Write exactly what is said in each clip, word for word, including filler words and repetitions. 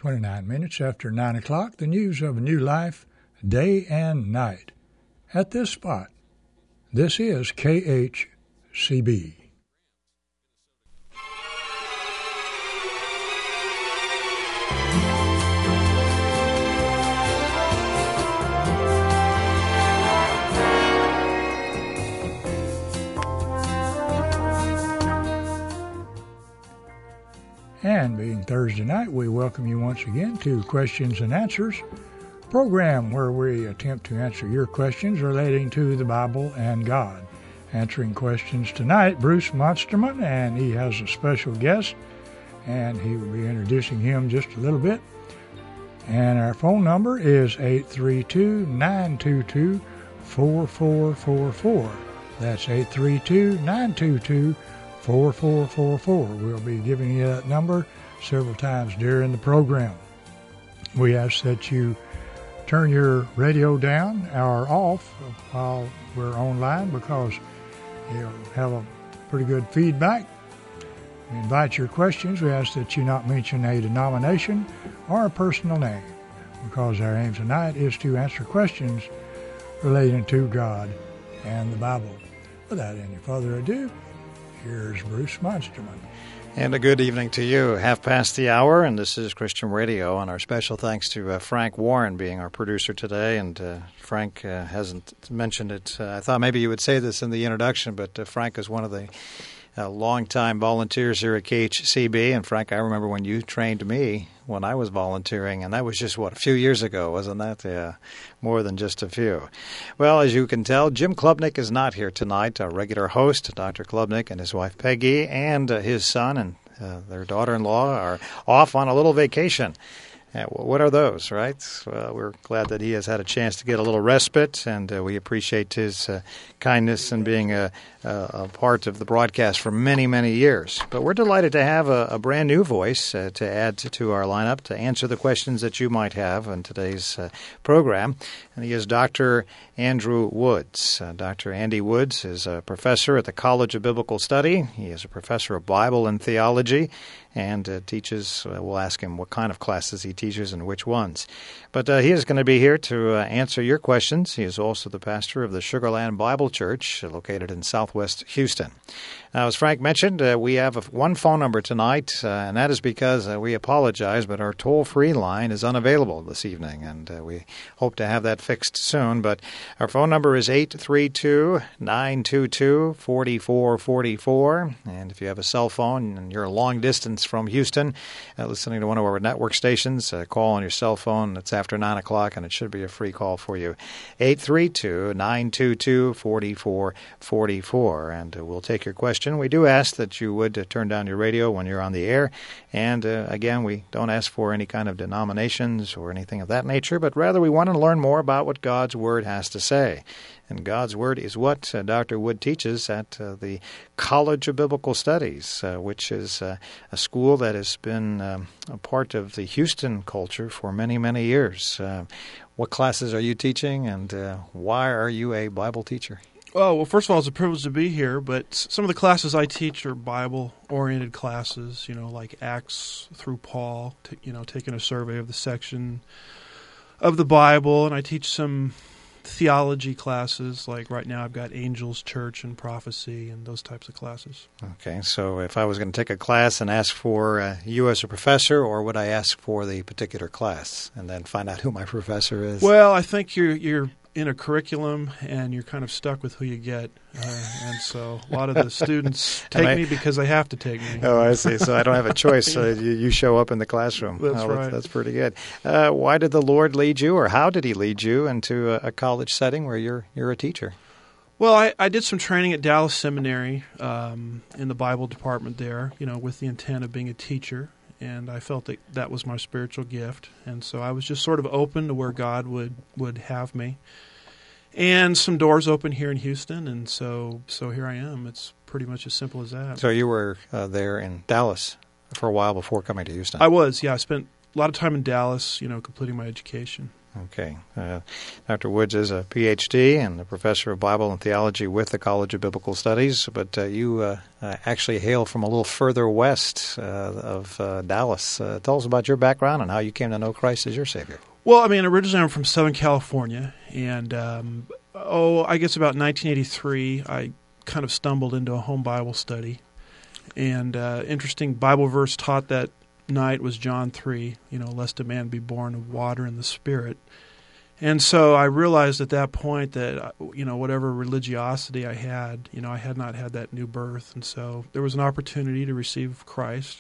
twenty-nine minutes after nine o'clock, the news of a new life, day and night. At this spot, this is K H C B. And being Thursday night, we welcome you once again to Questions and Answers, program where we attempt to answer your questions relating to the Bible and God. Answering questions tonight, Bruce Monsterman, and he has a special guest, and he will be introducing him just a little bit. And our phone number is eight three two, nine two two, four four four four. That's eight three two, nine two two, four four four four. We'll be giving you that number several times during the program. We ask that you turn your radio down or off while we're online because you'll have a pretty good feedback. We invite your questions. We ask that you not mention a denomination or a personal name because our aim tonight is to answer questions relating to God and the Bible. Without any further ado, here's Bruce Monsterman. And a good evening to you. Half past the hour, and this is Christian Radio. And our special thanks to uh, Frank Warren being our producer today. And uh, Frank uh, hasn't mentioned it. Uh, I thought maybe you would say this in the introduction, but uh, Frank is one of the uh, longtime volunteers here at K H C B. And Frank, I remember when you trained me when I was volunteering, and that was just, what, a few years ago, wasn't that? Yeah, more than just a few. Well, as you can tell, Jim Klubnik is not here tonight, our regular host. Doctor Klubnik and his wife Peggy and uh, his son and uh, their daughter-in-law are off on a little vacation. Uh, what are those, right? Well, we're glad that he has had a chance to get a little respite, and uh, we appreciate his uh, kindness and being a, a, a part of the broadcast for many, many years. But we're delighted to have a, a brand new voice uh, to add to, to our lineup to answer the questions that you might have in today's uh, program. And he is Doctor Andrew Woods. Uh, Doctor Andy Woods is a professor at the College of Biblical Study. He is a professor of Bible and theology and uh, teaches, uh, we'll ask him what kind of classes he teaches and which ones. But uh, he is going to be here to uh, answer your questions. He is also the pastor of the Sugar Land Bible Church, uh, located in southwest Houston. Now, as Frank mentioned, uh, we have a, one phone number tonight, uh, and that is because uh, we apologize, but our toll-free line is unavailable this evening, and uh, we hope to have that fixed soon. But our phone number is eight three two, nine two two, four four four four, and if you have a cell phone and you're a long distance from Houston, uh, listening to one of our network stations, uh, call on your cell phone. It's after nine o'clock, and it should be a free call for you. eight three two, nine two two, four four four four, and uh, we'll take your question. We do ask that you would uh, turn down your radio when you're on the air, and uh, again, we don't ask for any kind of denominations or anything of that nature, but rather we want to learn more about what God's Word has to say. And God's Word is what uh, Doctor Wood teaches at uh, the College of Biblical Studies, uh, which is uh, a school that has been um, a part of the Houston culture for many, many years. Uh, what classes are you teaching, and uh, why are you a Bible teacher? Oh, well, first of all, it's a privilege to be here, but some of the classes I teach are Bible-oriented classes, you know, like Acts through Paul, t- you know, taking a survey of the section of the Bible, and I teach some theology classes, like right now I've got Angels, Church, and Prophecy, and those types of classes. Okay, so if I was going to take a class and ask for uh, you as a professor, or would I ask for the particular class and then find out who my professor is? Well, I think you're you're in a curriculum, and you're kind of stuck with who you get. Uh, and so a lot of the students take I, me because they have to take me. Oh, I see. So I don't have a choice. So you, you show up in the classroom. That's oh, right. That's, that's pretty good. Uh, why did the Lord lead you, or how did he lead you into a, a college setting where you're you're a teacher? Well, I, I did some training at Dallas Seminary um, in the Bible department there, you know, with the intent of being a teacher. And I felt that that was my spiritual gift. And so I was just sort of open to where God would, would have me. And some doors open here in Houston, and so so here I am. It's pretty much as simple as that. So you were uh, there in Dallas for a while before coming to Houston? I was, yeah. I spent a lot of time in Dallas, you know, completing my education. Okay. Uh, Doctor Woods is a P H D and a professor of Bible and theology with the College of Biblical Studies, but uh, you uh, uh, actually hail from a little further west uh, of uh, Dallas. Uh, tell us about your background and how you came to know Christ as your Savior. Well, I mean, originally I'm from Southern California, and um, oh, I guess about nineteen eighty-three, I kind of stumbled into a home Bible study, and uh, interesting Bible verse taught that night was John three, you know, lest a man be born of water and the Spirit. And so I realized at that point that, you know, whatever religiosity I had, you know, I had not had that new birth. And so there was an opportunity to receive Christ,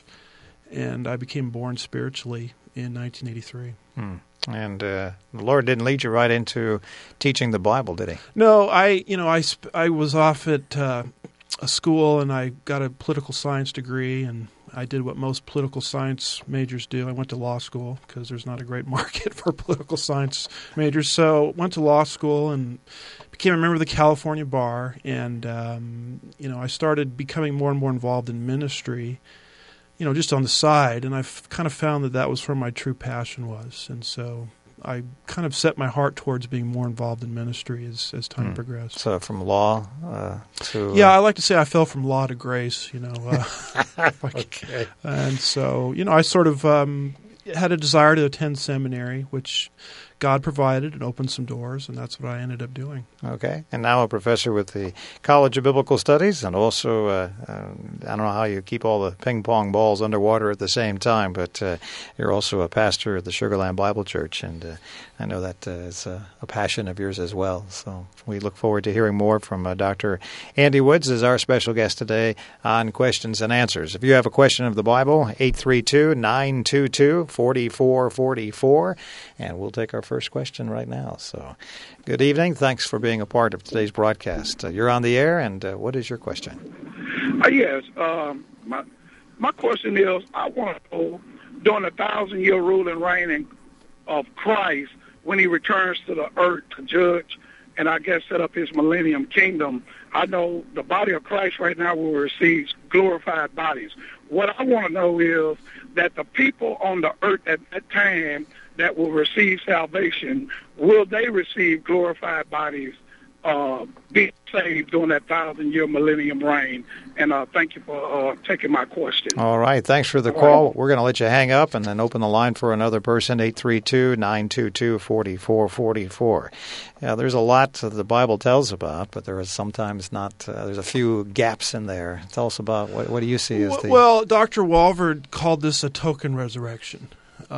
and I became born spiritually in nineteen eighty-three. Hmm. And uh, the Lord didn't lead you right into teaching the Bible, did He? No, I, you know, I, sp- I was off at uh, a school, and I got a political science degree, and I did what most political science majors do. I went to law school because there's not a great market for political science majors. So went to law school and became a member of the California Bar. And, um, you know, I started becoming more and more involved in ministry, you know, just on the side. And I've kind of found that that was where my true passion was. And so I kind of set my heart towards being more involved in ministry as, as time hmm. progressed. So from law uh, to... Yeah, I like to say I fell from law to grace, you know. Uh, okay. And so, you know, I sort of um, had a desire to attend seminary, which God provided and opened some doors, and that's what I ended up doing. Okay. And now a professor with the College of Biblical Studies, and also, uh, uh, I don't know how you keep all the ping-pong balls underwater at the same time, but uh, you're also a pastor at the Sugar Land Bible Church, and uh, I know that uh, is a, a passion of yours as well. So we look forward to hearing more from uh, Doctor Andy Woods as our special guest today on Questions and Answers. If you have a question of the Bible, eight three two, nine two two, four four four four, and we'll take our first question right now. So good evening. Thanks for being a part of today's broadcast. Uh, you're on the air, and uh, what is your question? Uh, yes. Um, my, my question is, I want to know, during the thousand-year rule and reign of Christ, when he returns to the earth to judge and I guess set up his millennium kingdom, I know the body of Christ right now will receive glorified bodies. What I want to know is that the people on the earth at that time that will receive salvation, will they receive glorified bodies, uh, being saved during that thousand-year millennium reign? And uh, thank you for uh, taking my question. All right. Thanks for the All call. right. We're going to let you hang up and then open the line for another person, eight three two, nine two two, four four four four. Yeah, there's a lot that the Bible tells about, but there is sometimes not, uh, there's a few gaps in there. Tell us about, what, what do you see as the... Well, Doctor Walvoord called this a token resurrection.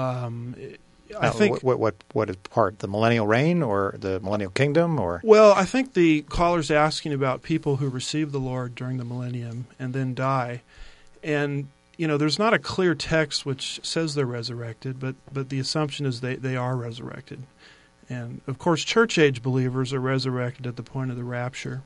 Um I uh, think what, what what is part, the millennial reign or the millennial kingdom, or well, I think the caller's asking about people who receive the Lord during the millennium and then die, and you know, there's not a clear text which says they're resurrected, but but the assumption is they they are resurrected, and of course, church age believers are resurrected at the point of the rapture,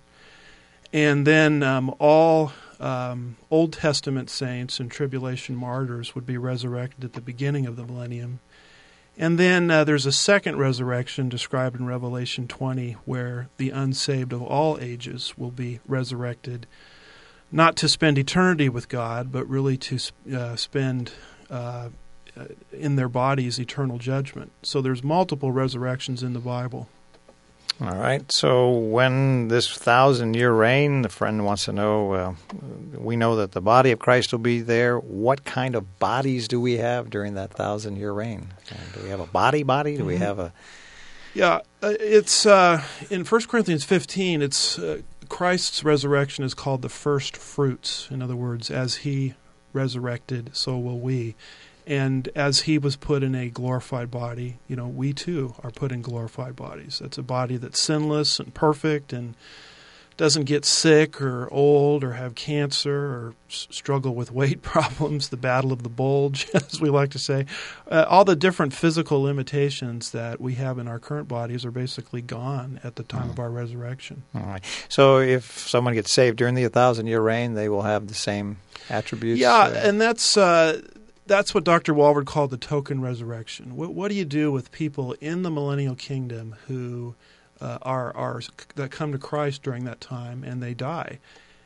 and then um, all um, Old Testament saints and tribulation martyrs would be resurrected at the beginning of the millennium. And then uh, there's a second resurrection described in Revelation twenty where the unsaved of all ages will be resurrected, not to spend eternity with God, but really to uh, spend uh, in their bodies eternal judgment. So there's multiple resurrections in the Bible. All right. So when this thousand-year reign, the friend wants to know, uh, we know that the body of Christ will be there. What kind of bodies do we have during that thousand-year reign? Uh, do we have a body body? Do we have a... Yeah, uh, it's uh, in First Corinthians fifteen, it's uh, Christ's resurrection is called the first fruits. In other words, as he resurrected, so will we. And as he was put in a glorified body, you know, we too are put in glorified bodies. That's a body that's sinless and perfect and doesn't get sick or old or have cancer or s- struggle with weight problems, the battle of the bulge, as we like to say. Uh, all the different physical limitations that we have in our current bodies are basically gone at the time mm. of our resurrection. All right. So if someone gets saved during the thousand-year reign, they will have the same attributes? Yeah, uh, and that's... Uh, That's what Doctor Walvoord called the token resurrection. What, what do you do with people in the millennial kingdom who uh, are are that come to Christ during that time and they die?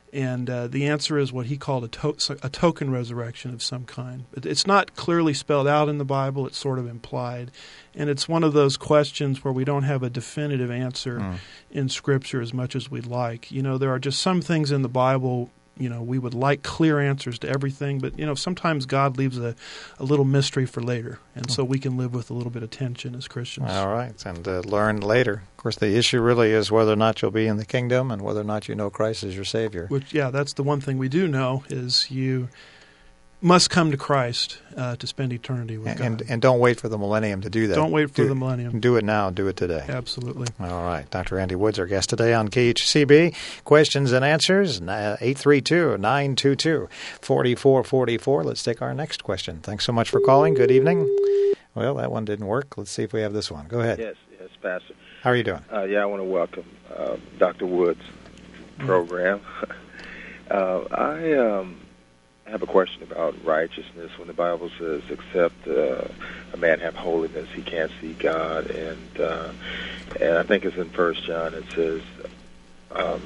And uh, the answer is what he called a, to- a token resurrection of some kind. It's not clearly spelled out in the Bible. It's sort of implied. And it's one of those questions where we don't have a definitive answer mm. in Scripture as much as we'd like. You know, there are just some things in the Bible, you know, we would like clear answers to everything. But, you know, sometimes God leaves a, a little mystery for later. And so we can live with a little bit of tension as Christians. All right. And uh, learn later. Of course, the issue really is whether or not you'll be in the kingdom and whether or not you know Christ as your Savior. Which, yeah, that's the one thing we do know is you must come to Christ uh, to spend eternity with and, God. And, and don't wait for the millennium to do that. Don't wait for do, the millennium. Do it now. Do it today. Absolutely. All right. Doctor Andy Woods, our guest today on K H C B. Questions and answers, eight three two, nine two two, four four four four. Let's take our next question. Thanks so much for calling. Good evening. Well, that one didn't work. Let's see if we have this one. Go ahead. Yes, yes, Pastor. How are you doing? Uh, yeah, I want to welcome uh, Doctor Woods' program. uh, I um, have a question about righteousness. When the Bible says, except uh, a man have holiness, he can't see God. And uh, and I think it's in First John, it says, um,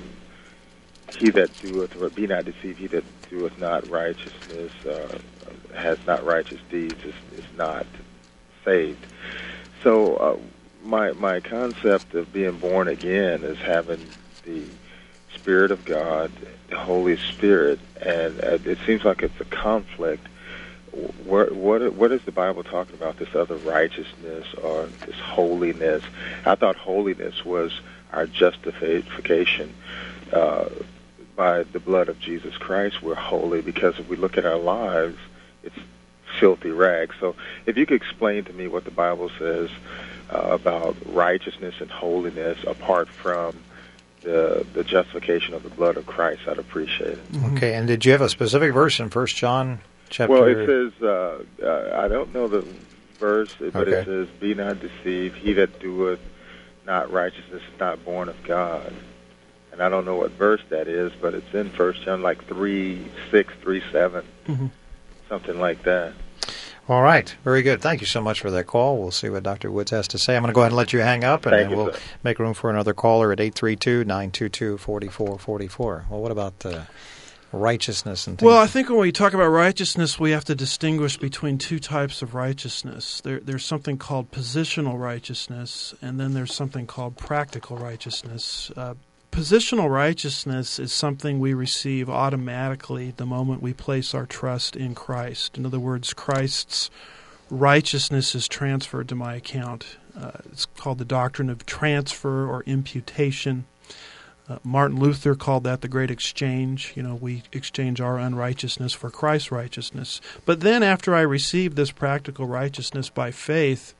he that doeth, or be not deceived, he that doeth not righteousness, uh, has not righteous deeds, is, is not saved. So uh, my my concept of being born again is having the Spirit of God, the Holy Spirit, and uh, it seems like it's a conflict. What, what what is the Bible talking about, this other righteousness or this holiness? I thought holiness was our justification. Uh, by the blood of Jesus Christ, we're holy, because if we look at our lives, it's filthy rags. So if you could explain to me what the Bible says uh, about righteousness and holiness apart from the the justification of the blood of Christ, I'd appreciate it. Mm-hmm. Okay, and did you have a specific verse in First John chapter? Well, it says, uh, uh, I don't know the verse, but okay. It says, be not deceived, he that doeth not righteousness is not born of God. And I don't know what verse that is, but it's in First John, like three six, three seven, mm-hmm. something like that. All right. Very good. Thank you so much for that call. We'll see what Doctor Woods has to say. I'm going to go ahead and let you hang up, and then we'll sir. make room for another caller at eight three two, nine two two, four four four four. Well, what about uh, righteousness and things? Well, I think when we talk about righteousness, we have to distinguish between two types of righteousness. There, there's something called positional righteousness, and then there's something called practical righteousness. Uh, Positional righteousness is something we receive automatically the moment we place our trust in Christ. In other words, Christ's righteousness is transferred to my account. Uh, it's called the doctrine of transfer or imputation. Uh, Martin Luther called that the great exchange. You know, we exchange our unrighteousness for Christ's righteousness. But then after I receive this practical righteousness by faith,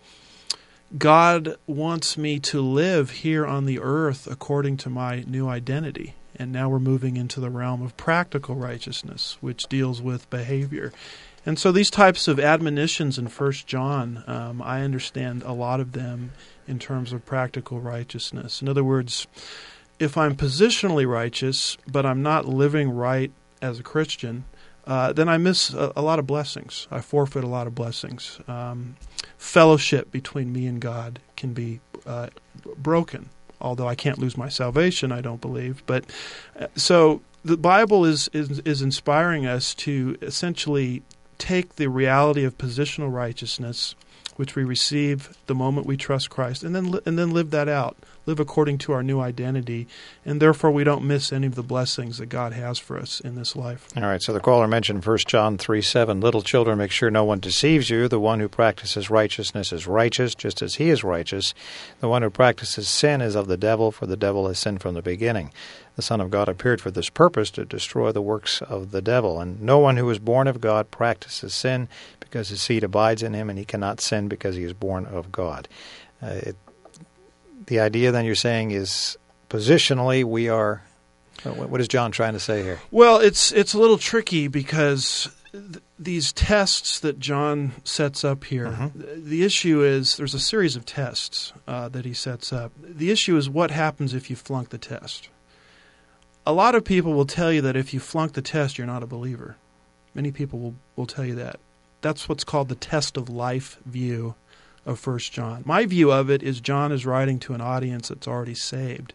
God wants me to live here on the earth according to my new identity. And now we're moving into the realm of practical righteousness, which deals with behavior. And so these types of admonitions in First John, um, I understand a lot of them in terms of practical righteousness. In other words, if I'm positionally righteous, but I'm not living right as a Christian, uh, then I miss a, a lot of blessings. I forfeit a lot of blessings. Um, fellowship between me and God can be uh, broken, although I can't lose my salvation, I don't believe. But uh, so the Bible is, is is inspiring us to essentially take the reality of positional righteousness, which we receive the moment we trust Christ, and then li- and then live that out. Live according to our new identity, and therefore we don't miss any of the blessings that God has for us in this life. All right, so the caller mentioned First John three seven, little children, make sure no one deceives you. The one who practices righteousness is righteous, just as he is righteous. The one who practices sin is of the devil, for the devil has sinned from the beginning. The Son of God appeared for this purpose, to destroy the works of the devil. And no one who is born of God practices sin, because his seed abides in him, and he cannot sin because he is born of God. Uh, it The idea, then, you're saying is positionally we are. What is John trying to say here? Well, it's it's a little tricky because th- these tests that John sets up here. Mm-hmm. th- the issue is there's a series of tests uh, that he sets up. The issue is what happens if you flunk the test. A lot of people will tell you that if you flunk the test, you're not a believer. Many people will, will tell you that. That's what's called the test of life view of First John. My view of it is John is writing to an audience that's already saved.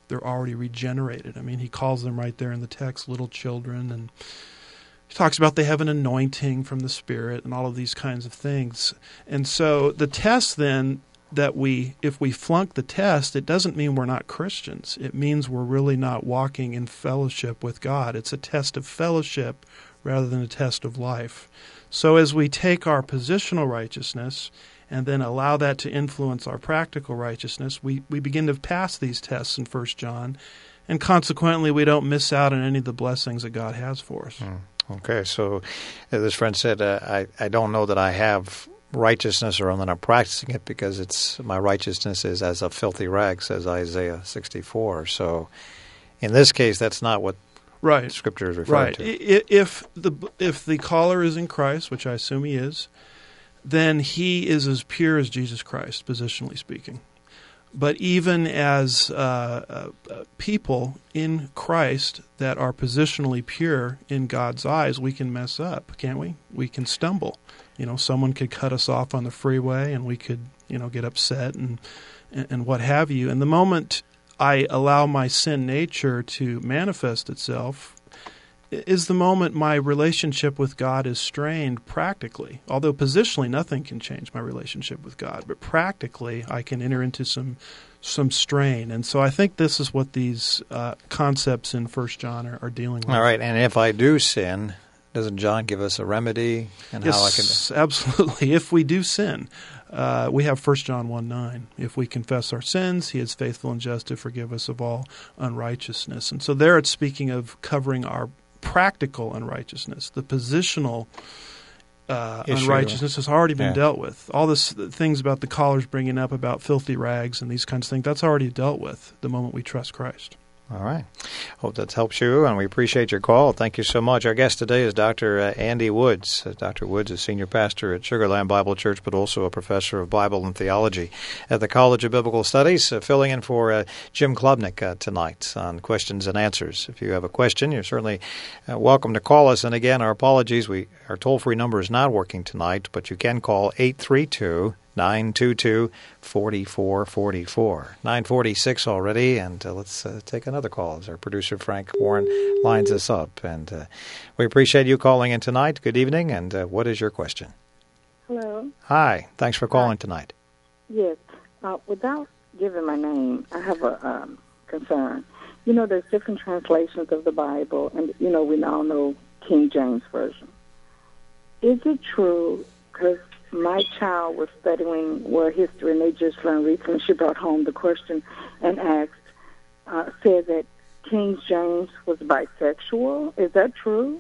they're already regenerated. I mean, he calls them right there in the text little children, and he talks about they have an anointing from the Spirit and all of these kinds of things. And so the test then that we, if we flunk the test, it doesn't mean we're not Christians. It means we're really not walking in fellowship with God. It's a test of fellowship rather than a test of life. So as we take our positional righteousness and then allow that to influence our practical righteousness, we, we begin to pass these tests in First John, and consequently we don't miss out on any of the blessings that God has for us. Mm. Okay, so uh, this friend said, uh, I, I don't know that I have righteousness, or I'm not practicing it because it's my righteousness is as a filthy rag, says Isaiah sixty-four. So in this case, that's not what right. Scripture is referring right. to. If the, if the caller is in Christ, which I assume he is, then he is as pure as Jesus Christ, positionally speaking. But even as uh, uh, people in Christ that are positionally pure in God's eyes, we can mess up, can't we? We can stumble. You know, someone could cut us off on the freeway, and we could, you know, get upset and and, and what have you. And the moment I allow my sin nature to manifest itself is the moment my relationship with God is strained practically. Although positionally nothing can change my relationship with God, but practically I can enter into some some strain. And so I think this is what these uh, concepts in First John are, are dealing with. All right, and if I do sin, doesn't John give us a remedy and yes, how I can? Absolutely. If we do sin, uh, we have First John one nine. If we confess our sins, he is faithful and just to forgive us of all unrighteousness. And so there it's speaking of covering our practical unrighteousness. The positional uh, unrighteousness has already been yeah. dealt with. All this things about the callers bringing up about filthy rags and these kinds of things, that's already dealt with the moment we trust Christ. All right. Hope that helps you, and we appreciate your call. Thank you so much. Our guest today is Doctor Uh, Andy Woods. Uh, Doctor Woods is senior pastor at Sugar Land Bible Church, but also a professor of Bible and theology at the College of Biblical Studies, uh, filling in for uh, Jim Klubnik uh, tonight on Questions and Answers. If you have a question, you're certainly uh, welcome to call us. And again, our apologies. We Our toll-free number is not working tonight, but you can call eight three two, nine two two, four four four four. nine forty-six already, and uh, let's uh, take another call as our producer Frank Warren lines us up. And uh, we appreciate you calling in tonight. Good evening, and uh, what is your question? Hello. Hi. Thanks for calling Hi. tonight. Yes. Uh, without giving my name, I have a um, concern. You know, there's different translations of the Bible, and, you know, we now know King James Version. Is it true, because my child was studying world history, and they just learned recently, she brought home the question and asked, uh, said that King James was bisexual. Is that true?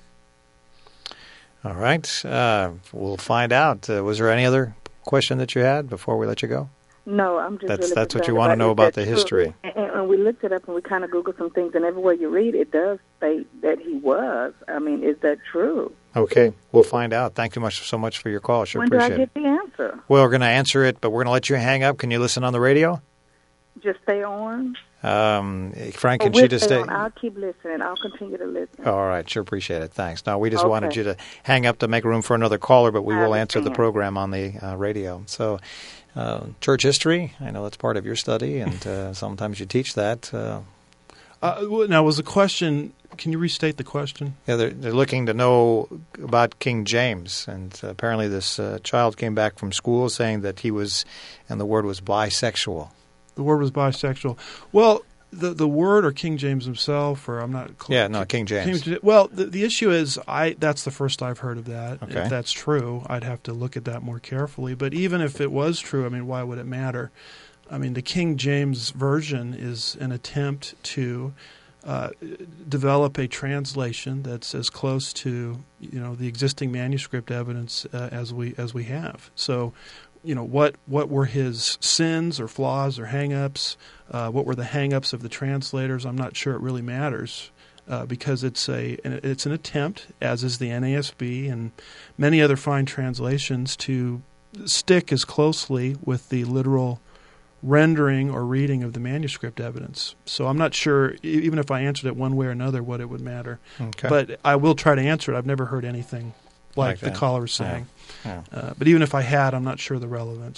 All right. Uh, we'll find out. Uh, was there any other question that you had before we let you go? No, I'm just That's really that's what concerned you want to know about the true? history. And, and we looked it up, and we kind of Googled some things, and everywhere you read, it does state that he was. I mean, is that true? Okay, we'll find out. Thank you much so much for your call. Sure when do I appreciate get it. the answer? Well, we're going to answer it, but we're going to let you hang up. Can you listen on the radio? Just stay on? Um, Frank, Oh, can we'll she just stay stay? on. I'll keep listening. I'll continue to listen. All right, sure appreciate it. Thanks. No, we just Okay. wanted you to hang up to make room for another caller, but we I will answer the understand. program on the uh, radio. So, uh, church history, I know that's part of your study, and uh, sometimes you teach that. Uh, Uh, well, now, was the question, can you restate the question? yeah, they're, they're looking to know about King James, and uh, apparently this uh, child came back from school saying that he was, and the word was bisexual. The word was bisexual. Well, the the word or King James himself, or I'm not clear. Yeah, no, King James. King, well, the, the issue is, I that's the first I've heard of that. Okay. If that's true, I'd have to look at that more carefully. But even if it was true, I mean, why would it matter? I mean, the King James Version is an attempt to uh, develop a translation that's as close to, you know, the existing manuscript evidence uh, as we as we have. So, you know, what what were his sins or flaws or hang-ups? Uh, what were the hang-ups of the translators? I'm not sure it really matters. Uh, because it's a it's an attempt, as is the N A S B and many other fine translations, to stick as closely with the literal rendering or reading of the manuscript evidence. So I'm not sure, even if I answered it one way or another, what it would matter. Okay. But I will try to answer it. I've never heard anything like, Like the that. caller was saying. Yeah. Uh, but even if I had, I'm not sure the relevance.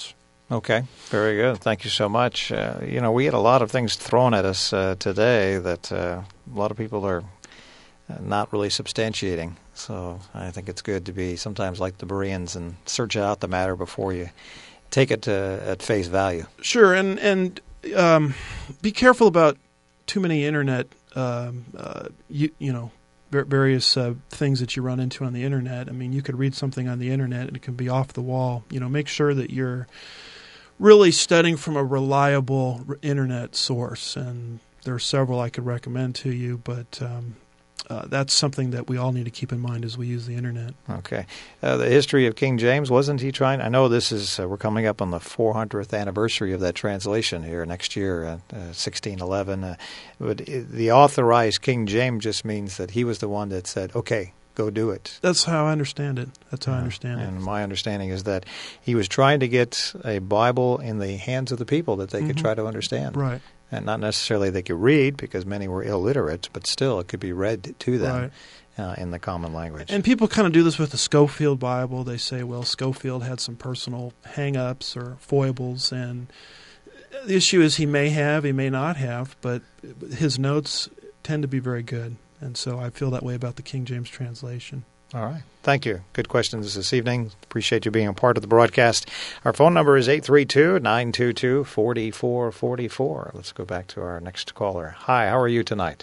Okay, very good. Thank you so much. Uh, you know, we had a lot of things thrown at us uh, today that uh, a lot of people are not really substantiating. So I think it's good to be sometimes like the Bereans and search out the matter before you take it to, at face value. Sure, and and um, be careful about too many internet, um, uh, you, you know, various uh, things that you run into on the internet. I mean, you could read something on the internet and it can be off the wall. You know, make sure that you're really studying from a reliable internet source, and there are several I could recommend to you, but um, uh, that's something that we all need to keep in mind as we use the internet. Okay. Uh, the history of King James, wasn't he trying? I know this is, uh, we're coming up on the four hundredth anniversary of that translation here next year, uh, uh, sixteen eleven. Uh, but the authorized King James just means that he was the one that said, okay, go do it. That's how I understand it. That's how uh, I understand and it. And my understanding is that he was trying to get a Bible in the hands of the people that they mm-hmm. could try to understand. Right. And not necessarily they could read, because many were illiterate, but still it could be read to them right. uh, in the common language. And people kind of do this with the Scofield Bible. They say, well, Scofield had some personal hang-ups or foibles, and the issue is he may have, he may not have, but his notes tend to be very good. And so I feel that way about the King James translation. All right. Thank you. Good questions this evening. Appreciate you being a part of the broadcast. Our phone number is eight three two, nine two two, four four four four. Let's go back to our next caller. Hi, how are you tonight?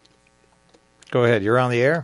Go ahead. You're on the air.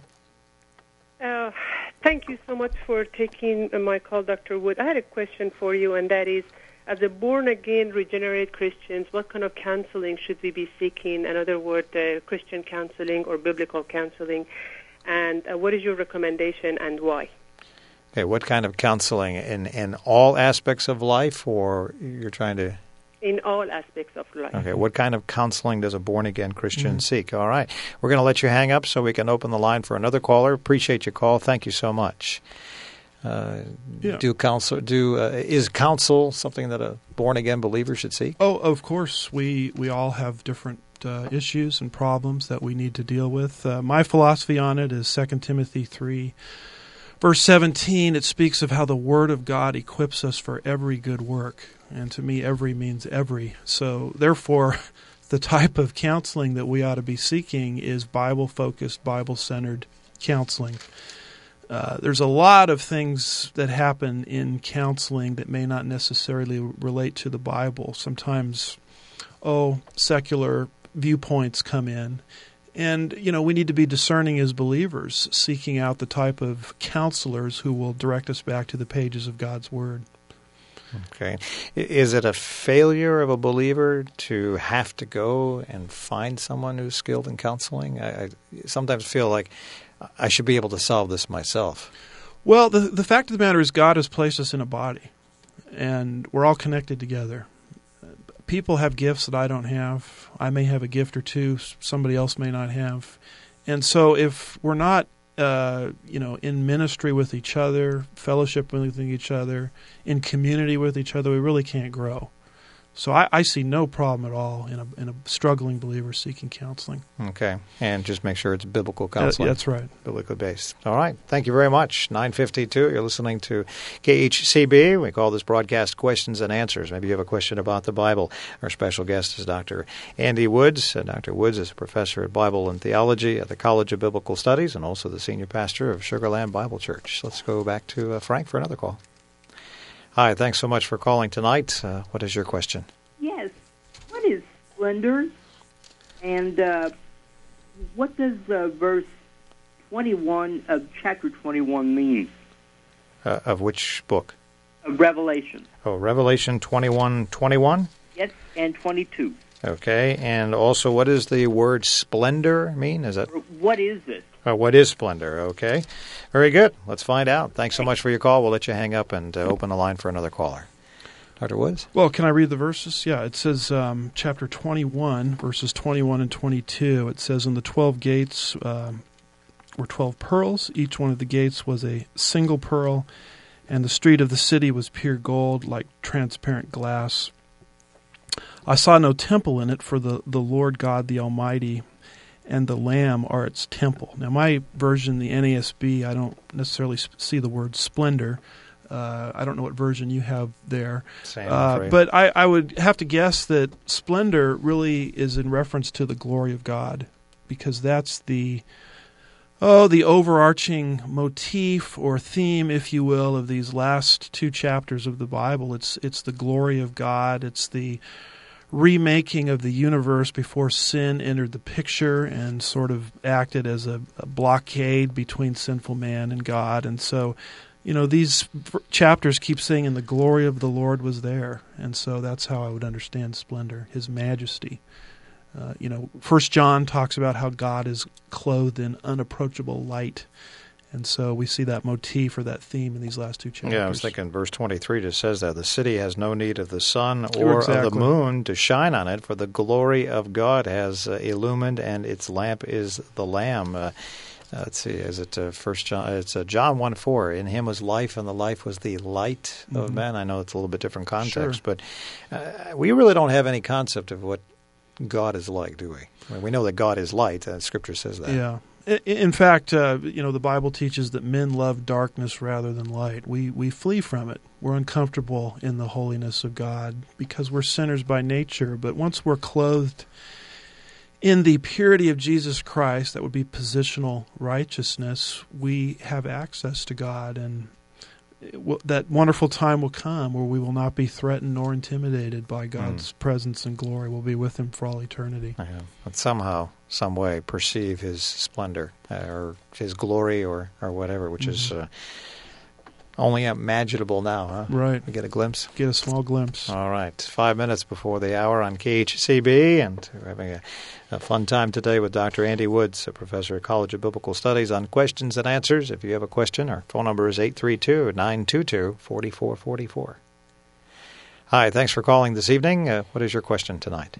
Uh, thank you so much for taking my call, Doctor Wood. I had a question for you, and that is, as a born-again, regenerate Christians, what kind of counseling should we be seeking? In other words, uh, Christian counseling or biblical counseling. And uh, what is your recommendation and why? Okay, what kind of counseling? In, in all aspects of life, or you're trying to... In all aspects of life. Okay, what kind of counseling does a born-again Christian mm-hmm. seek? All right, we're going to let you hang up so we can open the line for another caller. Appreciate your call. Thank you so much. Uh, yeah. Do counsel? Do uh, is counsel something that a born-again believer should seek? Oh, of course. We we all have different uh, issues and problems that we need to deal with. Uh, my philosophy on it is Second Timothy three, verse seventeen. It speaks of how the Word of God equips us for every good work, and to me, every means every. So, therefore, the type of counseling that we ought to be seeking is Bible-focused, Bible-centered counseling. Uh, there's a lot of things that happen in counseling that may not necessarily relate to the Bible. Sometimes, oh, secular viewpoints come in. And, you know, we need to be discerning as believers, seeking out the type of counselors who will direct us back to the pages of God's Word. Okay. Is it a failure of a believer to have to go and find someone who's skilled in counseling? I, I sometimes feel like I should be able to solve this myself. Well, the the fact of the matter is God has placed us in a body, and we're all connected together. People have gifts that I don't have. I may have a gift or two somebody else may not have. And so if we're not uh, you know, in ministry with each other, fellowship with each other, in community with each other, we really can't grow. So I, I see no problem at all in a in a struggling believer seeking counseling. Okay, and just make sure it's biblical counseling. Uh, that's right. Biblically based. All right. Thank you very much. nine fifty-two, you're listening to K H C B. We call this broadcast Questions and Answers. Maybe you have a question about the Bible. Our special guest is Doctor Andy Woods. Uh, Doctor Woods is a professor of Bible and Theology at the College of Biblical Studies and also the senior pastor of Sugar Land Bible Church. Let's go back to uh, Frank for another call. Hi, thanks so much for calling tonight. Uh, what is your question? Yes. What is splendor? And uh, what does uh, verse twenty-one of chapter twenty-one mean? Uh, of which book? Of Revelation. Oh, Revelation twenty-one twenty-one? Yes, and twenty-two. Okay, and also what does the word splendor mean? Is that... What is it? Uh, what is splendor? Okay. Very good. Let's find out. Thanks so much for your call. We'll let you hang up and uh, open the line for another caller. Doctor Woods? Well, can I read the verses? Yeah, it says um, chapter twenty-one, verses twenty-one and twenty-two. It says, "In the twelve gates um, were twelve pearls. Each one of the gates was a single pearl, and the street of the city was pure gold, like transparent glass. I saw no temple in it, for the, the Lord God, the Almighty, and the Lamb are its temple." Now, my version, the N A S B, I don't necessarily see the word splendor. Uh, I don't know what version you have there. Same, uh, but I, I would have to guess that splendor really is in reference to the glory of God, because that's the oh the overarching motif or theme, if you will, of these last two chapters of the Bible. It's it's the glory of God. It's the remaking of the universe before sin entered the picture and sort of acted as a, a blockade between sinful man and God. And so, you know, these chapters keep saying, and the glory of the Lord was there. And so that's how I would understand splendor, his majesty. Uh, you know, First John talks about how God is clothed in unapproachable light. And so we see that motif or that theme in these last two chapters. Yeah, I was thinking verse twenty-three just says that. The city has no need of the sun or exactly. of the moon to shine on it, for the glory of God has uh, illumined, and its lamp is the Lamb. Uh, Uh, let's see, is it uh, First John? It's uh, John one four. In him was life, and the life was the light of Mm-hmm. man. I know it's a little bit different context, Sure. but uh, we really don't have any concept of what God is like, do we? I mean, we know that God is light. Uh, Scripture says that. Yeah. In, in fact, uh, you know, the Bible teaches that men love darkness rather than light. We we flee from it. We're uncomfortable in the holiness of God because we're sinners by nature. But once we're clothed in the purity of Jesus Christ, that would be positional righteousness, we have access to God, and it will, that wonderful time will come where we will not be threatened nor intimidated by God's mm. presence and glory. We'll be with him for all eternity. Yeah. But somehow, some way, perceive his splendor uh, or his glory or, or whatever, which mm-hmm. is uh, only imaginable now, huh? Right. We get a glimpse? Get a small glimpse. All right. Five minutes before the hour on K H C B, and we're having a, a fun time today with Doctor Andy Woods, a professor at College of Biblical Studies, on questions and answers. If you have a question, our phone number is eight three two, nine two two, four four four four. Hi, thanks for calling this evening. Uh, what is your question tonight?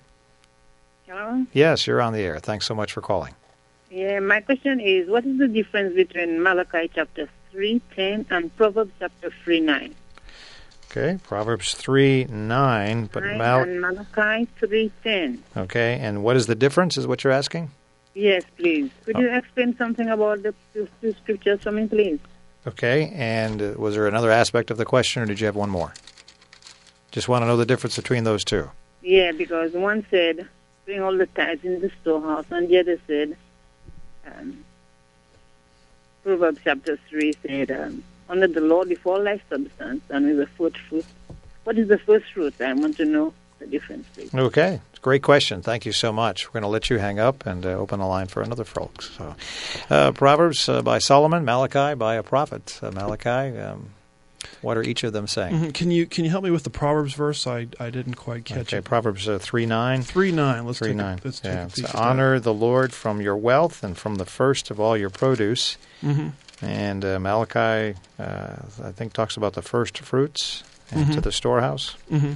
Hello? Yes, you're on the air. Thanks so much for calling. Yeah, my question is, what is the difference between Malachi chapter three ten and Proverbs chapter three nine? Okay, Proverbs three nine, but nine Mal- and Malachi three ten. Okay, and what is the difference, is what you're asking? Yes, please. Could oh. you explain something about the two, two scriptures for me, please? Okay, and uh, was there another aspect of the question, or did you have one more? Just want to know the difference between those two. Yeah, because one said, bring all the tithes in the storehouse, and the other said, um, Proverbs chapter three said, um, honor the Lord with all thy substance and with the first fruit. What is the first fruit? I want to know the difference, please. Okay. Great question. Thank you so much. We're going to let you hang up and uh, open the line for another folks. So, uh, Proverbs uh, by Solomon, Malachi by a prophet. Uh, Malachi, um, what are each of them saying? Mm-hmm. Can you can you help me with the Proverbs verse? I I didn't quite catch okay, it. Proverbs uh, three nine. three nine. Let's three take nine. A, let's yeah. take a peek So at honor that. the Lord from your wealth and from the first of all your produce. Mm-hmm. And uh, Malachi, uh, I think, talks about the first fruits and mm-hmm. to the storehouse. Mm-hmm.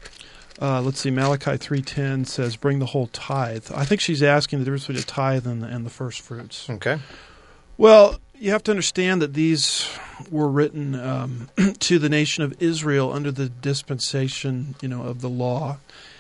Uh, let's see, Malachi three ten says, bring the whole tithe. I think she's asking the difference between a tithe and the, and the first fruits. Okay. Well, you have to understand that these were written um, to the nation of Israel under the dispensation, you know, of the law.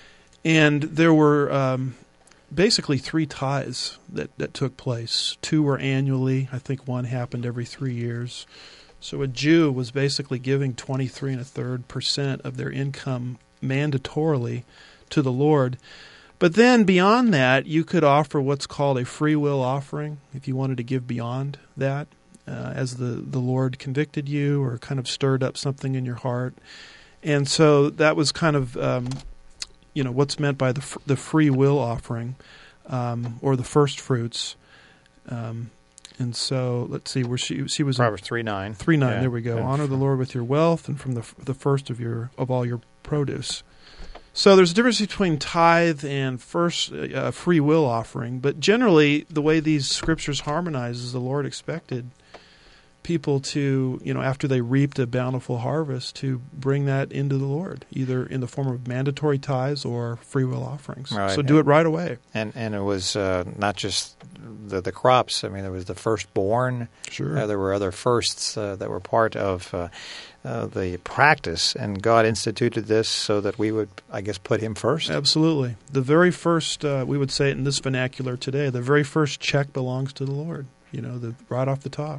And there were um, basically three tithes that, that took place. Two were annually. I think one happened every three years. So a Jew was basically giving twenty-three and a third percent of their income mandatorily to the Lord. But then beyond that, you could offer what's called a free will offering if you wanted to give beyond that, uh, as the, the Lord convicted you or kind of stirred up something in your heart. And so that was kind of, um, you know, what's meant by the the free will offering um, or the first fruits. Um, and so let's see where she she was. Proverbs three nine. Three nine. Yeah. There we go. Yeah. Honor the Lord with your wealth and from the the first of your of all your produce. So there's a difference between tithe and first uh, free will offering, but generally the way these scriptures harmonize is the Lord expected people to, you know, after they reaped a bountiful harvest, to bring that into the Lord, either in the form of mandatory tithes or free will offerings. Right. So do it right away. And and it was uh, not just the, the crops. I mean, there was the firstborn. Sure. Uh, there were other firsts uh, that were part of uh, uh, the practice, and God instituted this so that we would, I guess, put Him first. Absolutely. The very first, uh, we would say it in this vernacular today, the very first check belongs to the Lord, you know, the right off the top.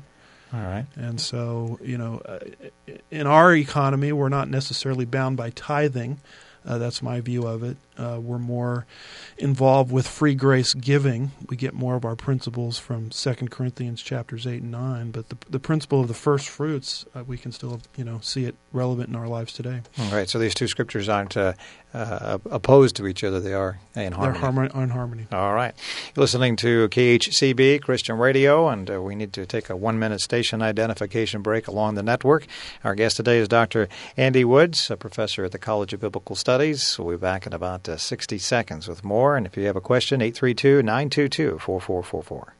All right. And so, you know, uh, in our economy, we're not necessarily bound by tithing. Uh, that's my view of it. Uh, we're more involved with free grace giving. We get more of our principles from Second Corinthians chapters eight and nine. But the the principle of the first fruits, uh, we can still, you know, see it relevant in our lives today. All right. So these two scriptures aren't uh, uh, opposed to each other. They are in harmony. They're harmony, in harmony. All right. You're listening to K H C B Christian Radio, and uh, we need to take a one-minute station identification break along the network. Our guest today is Doctor Andy Woods, a professor at the College of Biblical Studies. We'll be back in about uh, sixty seconds with more. And if you have a question, eight three two, nine two two, four four four four.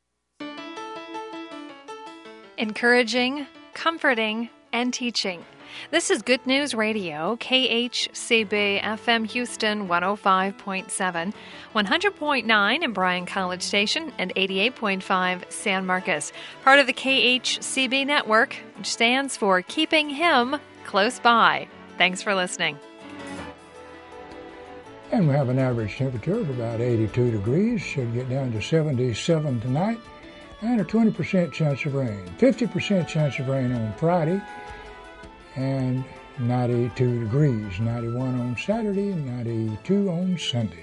Encouraging, comforting, and teaching. This is Good News Radio, K H C B F M Houston one oh five point seven, one hundred point nine in Bryan College Station, and eighty-eight point five San Marcos. Part of the K H C B network, which stands for Keeping Him Close By. Thanks for listening. And we have an average temperature of about eighty-two degrees. Should get down to seventy-seven tonight. And a twenty percent chance of rain. fifty percent chance of rain on Friday. And ninety-two degrees. ninety-one on Saturday and ninety-two on Sunday.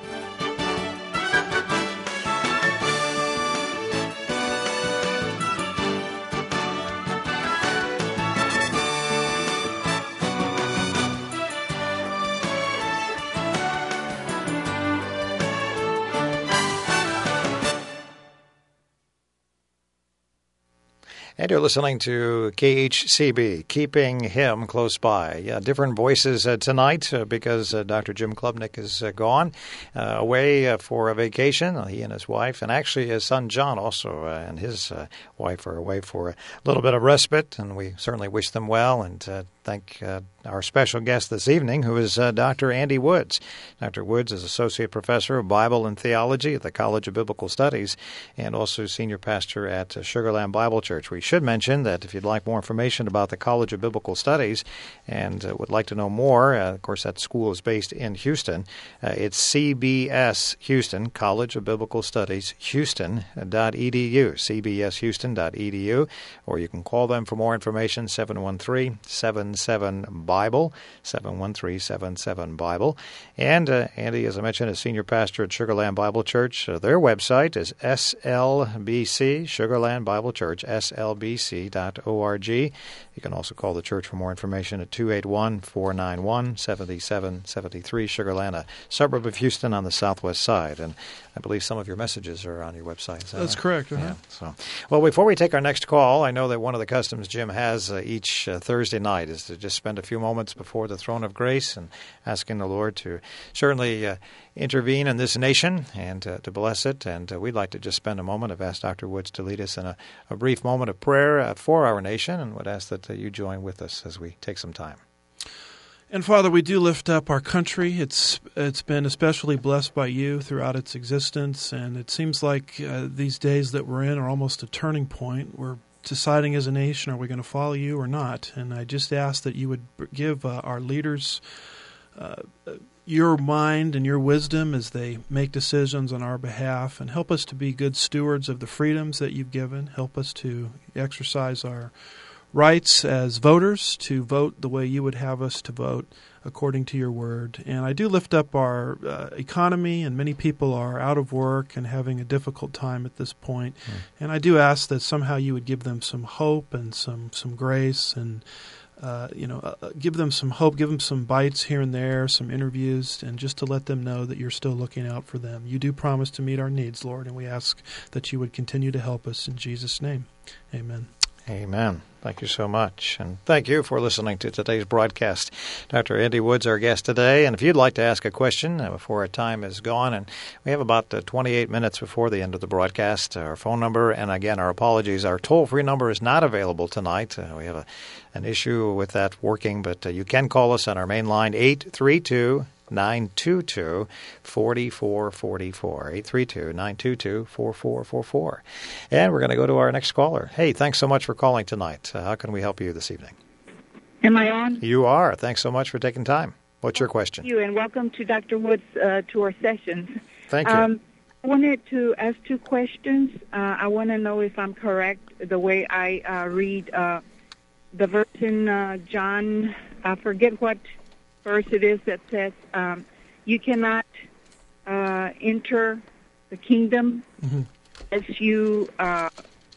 And you're listening to K H C B, Keeping Him Close By. Yeah, different voices uh, tonight uh, because uh, Doctor Jim Klubnik is uh, gone uh, away uh, for a vacation. Uh, he and his wife, and actually his son John also uh, and his uh, wife are away for a little bit of respite, and we certainly wish them well and uh, thank uh, our special guest this evening, who is uh, Doctor Andy Woods. Doctor Woods is Associate Professor of Bible and Theology at the College of Biblical Studies and also Senior Pastor at uh, Sugar Land Bible Church. We should mention that if you'd like more information about the College of Biblical Studies and uh, would like to know more, uh, of course, that school is based in Houston. Uh, it's C B S Houston, College of Biblical Studies, Houston dot e d u, c b s houston dot e d u, or you can call them for more information, seven one three, seven seven, Bible, seven one three, seven seven, Bible. And uh, Andy, as I mentioned, is Senior Pastor at Sugar Land Bible Church. Uh, their website is S L B C, Sugar Land Bible Church, S L B C dot org. You can also call the church for more information at two eight one, four nine one, seven seven seven three, Sugar Land, a suburb of Houston on the southwest side. And I believe some of your messages are on your website. Is that That's right? correct. Uh-huh. Yeah. So, well, before we take our next call, I know that one of the customs Jim has uh, each uh, Thursday night is to just spend a few moments before the throne of grace and asking the Lord to certainly uh, intervene in this nation and uh, to bless it. And uh, we'd like to just spend a moment. I've asked Doctor Woods to lead us in a, a brief moment of prayer uh, for our nation, and would ask that uh, you join with us as we take some time. And Father, we do lift up our country. It's it's been especially blessed by you throughout its existence, and it seems like uh, these days that we're in are almost a turning point. We're deciding as a nation, are we going to follow you or not? And I just ask that you would give uh, our leaders uh, your mind and your wisdom as they make decisions on our behalf, and help us to be good stewards of the freedoms that you've given. Help us to exercise our rights as voters to vote the way you would have us to vote according to your word. And I do lift up our uh, economy, and many people are out of work and having a difficult time at this point. Mm. And I do ask that somehow you would give them some hope and some, some grace and Uh, you know, uh, give them some hope, give them some bites here and there, some interviews, and just to let them know that you're still looking out for them. You do promise to meet our needs, Lord, and we ask that you would continue to help us in Jesus' name. Amen. Amen. Thank you so much. And thank you for listening to today's broadcast. Doctor Andy Woods, our guest today. And if you'd like to ask a question uh, before our time is gone, and we have about uh, twenty-eight minutes before the end of the broadcast, our phone number, and again, our apologies, our toll-free number is not available tonight. Uh, we have a, an issue with that working, but uh, you can call us on our main line, eight three two, nine two two, four four four four, eight three two, nine two two, four four four four. And we're going to go to our next caller. Hey, thanks so much for calling tonight. Uh, how can we help you this evening? Am I on? You are. Thanks so much for taking time. What's your question? Thank you, and welcome to Doctor Woods uh, to our sessions. Thank you. Um, I wanted to ask two questions. Uh, I want to know if I'm correct the way I uh, read uh, the verse in uh, John, I forget what verse it is that says, um, you cannot uh, enter the kingdom mm-hmm. as you uh,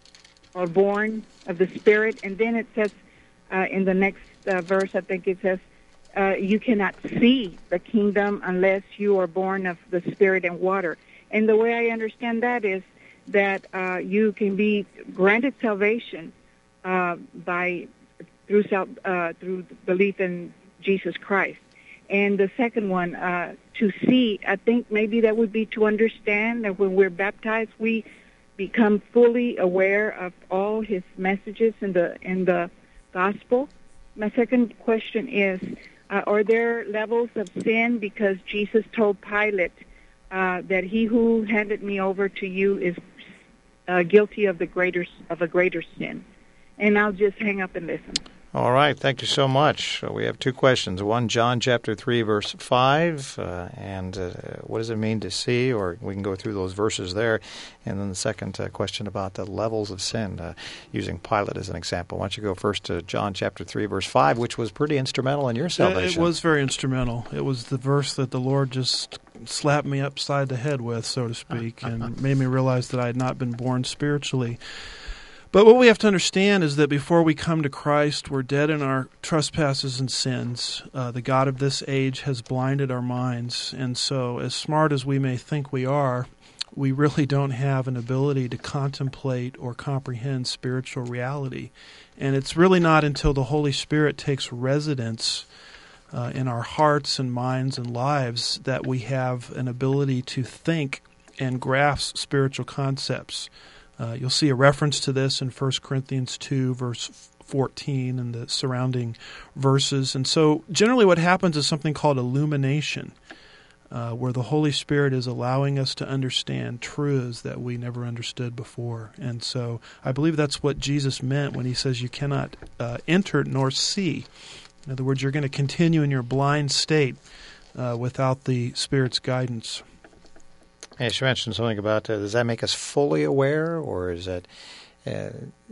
are born of the Spirit. And then it says uh, in the next uh, verse, I think it says, uh, you cannot see the kingdom unless you are born of the Spirit and water. And the way I understand that is that uh, you can be granted salvation uh, by through uh, through belief in Jesus Christ. And the second one, uh, to see, I think maybe that would be to understand that when we're baptized, we become fully aware of all his messages in the in the gospel. My second question is, uh, are there levels of sin? Because Jesus told Pilate uh, that he who handed me over to you is uh, guilty of the greater of a greater sin. And I'll just hang up and listen. All right. Thank you so much. Uh, we have two questions. One, John chapter three, verse five, uh, and uh, what does it mean to see? Or we can go through those verses there. And then the second uh, question about the levels of sin, uh, using Pilate as an example. Why don't you go first to John chapter three, verse five, which was pretty instrumental in your salvation. It was very instrumental. It was the verse that the Lord just slapped me upside the head with, so to speak, and made me realize that I had not been born spiritually. But what we have to understand is that before we come to Christ, we're dead in our trespasses and sins. Uh, the God of this age has blinded our minds. And so as smart as we may think we are, we really don't have an ability to contemplate or comprehend spiritual reality. And it's really not until the Holy Spirit takes residence uh, in our hearts and minds and lives that we have an ability to think and grasp spiritual concepts. Uh, you'll see a reference to this in First Corinthians two, verse fourteen, and the surrounding verses. And so generally what happens is something called illumination, uh, where the Holy Spirit is allowing us to understand truths that we never understood before. And so I believe that's what Jesus meant when he says you cannot uh, enter nor see. In other words, you're going to continue in your blind state uh, without the Spirit's guidance. Hey, she mentioned something about, uh, does that make us fully aware, or is that, uh,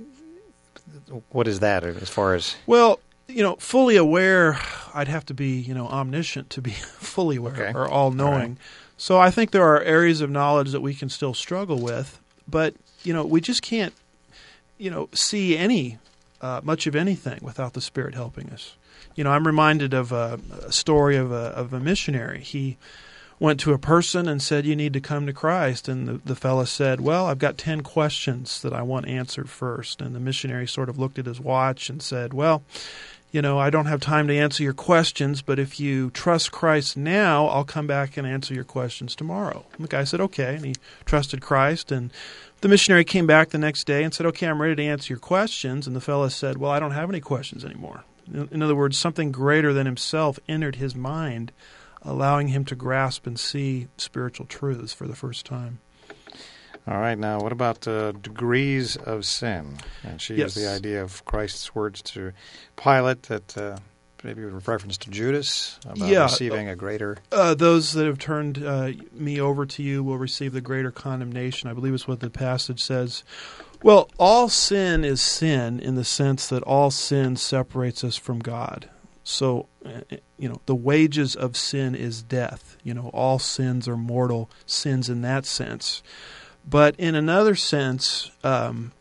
what is that as far as? Well, you know, fully aware, I'd have to be, you know, omniscient to be fully aware okay. or all-knowing. All right. So I think there are areas of knowledge that we can still struggle with, but, you know, we just can't, you know, see any, uh, much of anything without the Spirit helping us. You know, I'm reminded of a, a story of a, of a missionary. He went to a person and said, you need to come to Christ. And the, the fellow said, well, I've got ten questions that I want answered first. And the missionary sort of looked at his watch and said, well, you know, I don't have time to answer your questions, but if you trust Christ now, I'll come back and answer your questions tomorrow. And the guy said, okay. And he trusted Christ. And the missionary came back the next day and said, okay, I'm ready to answer your questions. And the fellow said, well, I don't have any questions anymore. In other words, something greater than himself entered his mind, allowing him to grasp and see spiritual truths for the first time. All right. Now, what about uh, degrees of sin? And she yes. used the idea of Christ's words to Pilate that uh, maybe with reference to Judas about yeah. receiving a greater... Uh, those that have turned uh, me over to you will receive the greater condemnation. I believe is what the passage says. Well, all sin is sin in the sense that all sin separates us from God. So, you know, the wages of sin is death. You know, all sins are mortal sins in that sense. But in another sense, um,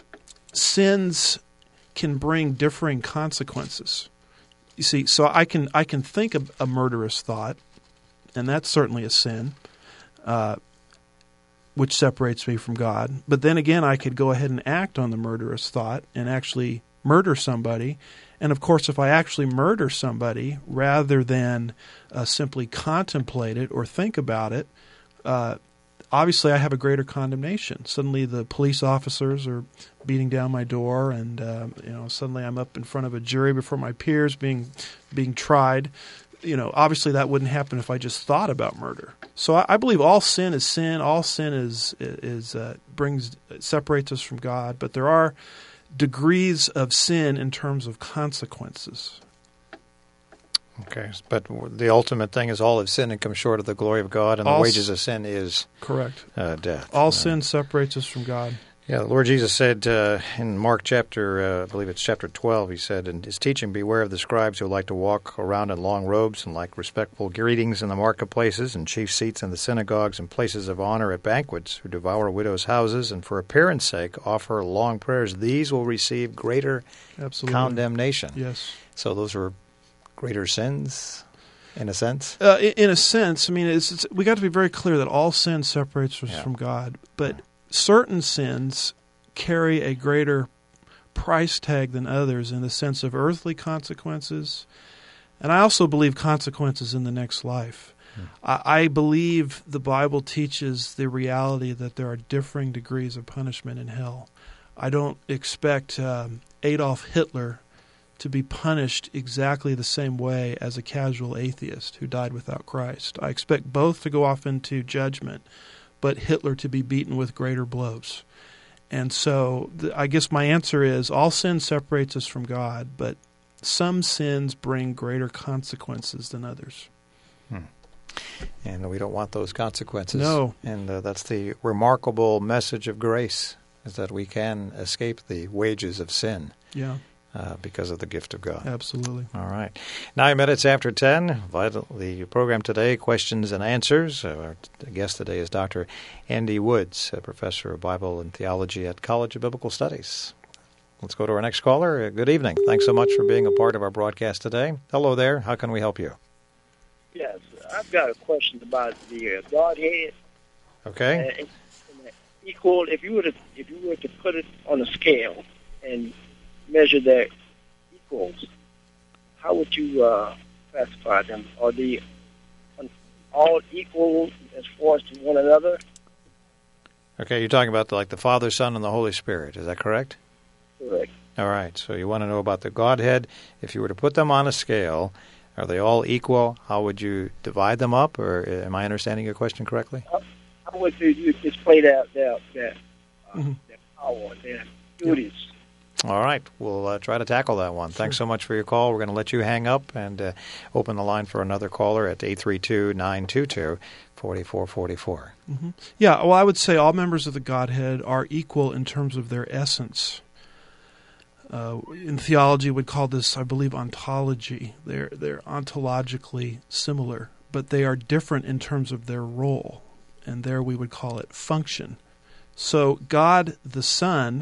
sins can bring differing consequences. You see, so I can I can think of a murderous thought, and that's certainly a sin, uh, which separates me from God. But then again, I could go ahead and act on the murderous thought and actually murder somebody. And, of course, if I actually murder somebody rather than uh, simply contemplate it or think about it, uh, obviously I have a greater condemnation. Suddenly the police officers are beating down my door and, uh, you know, suddenly I'm up in front of a jury before my peers being being tried. You know, obviously that wouldn't happen if I just thought about murder. So I, I believe all sin is sin. All sin is, is uh, brings separates us from God. But there are degrees of sin in terms of consequences. Okay, but the ultimate thing is all have sinned and come short of the glory of God, and all the wages of sin is correct uh, death. All uh, sin separates us from God. Yeah, the Lord Jesus said uh, in Mark chapter, uh, I believe it's chapter twelve, he said in his teaching, beware of the scribes who like to walk around in long robes and like respectful greetings in the marketplaces and chief seats in the synagogues and places of honor at banquets, who devour widows' houses and for appearance sake offer long prayers. These will receive greater Absolutely. condemnation. Yes. So those are greater sins, in a sense? Uh, in, in a sense. I mean, it's, it's, we got to be very clear that all sin separates us yeah. from God, but yeah. certain sins carry a greater price tag than others in the sense of earthly consequences, and I also believe consequences in the next life. Hmm. I, I believe the Bible teaches the reality that there are differing degrees of punishment in hell. I don't expect um, Adolf Hitler to be punished exactly the same way as a casual atheist who died without Christ. I expect both to go off into judgment, but Hitler to be beaten with greater blows. And so the, I guess my answer is all sin separates us from God, but some sins bring greater consequences than others. Hmm. And we don't want those consequences. No. And uh, that's the remarkable message of grace, is that we can escape the wages of sin. Yeah. Uh, because of the gift of God. Absolutely. All right. Nine minutes after ten, vital, the program today, Questions and Answers. Uh, our guest today is Doctor Andy Woods, a professor of Bible and Theology at College of Biblical Studies. Let's go to our next caller. Uh, good evening. Thanks so much for being a part of our broadcast today. Hello there. How can we help you? Yes, I've got a question about the uh, Godhead. Okay. Uh, and, and equal. If you were to if you were to put it on a scale and measure their equals, how would you uh, classify them? Are they all equal as far as to one another? Okay, you're talking about the, like the Father, Son, and the Holy Spirit. Is that correct? Correct. All right. So you want to know about the Godhead. If you were to put them on a scale, are they all equal? How would you divide them up? Or am I understanding your question correctly? How, how would you, you display their their their, uh, mm-hmm. their power, their duties? Yep. All right. We'll uh, try to tackle that one. Sure. Thanks so much for your call. We're going to let you hang up and uh, open the line for another caller at eight three two, nine two two, four four four four. Mm-hmm. Yeah, well, I would say all members of the Godhead are equal in terms of their essence. Uh, in theology, we'd call this, I believe, ontology. They're, they're ontologically similar, but they are different in terms of their role, and there we would call it function. So God the Son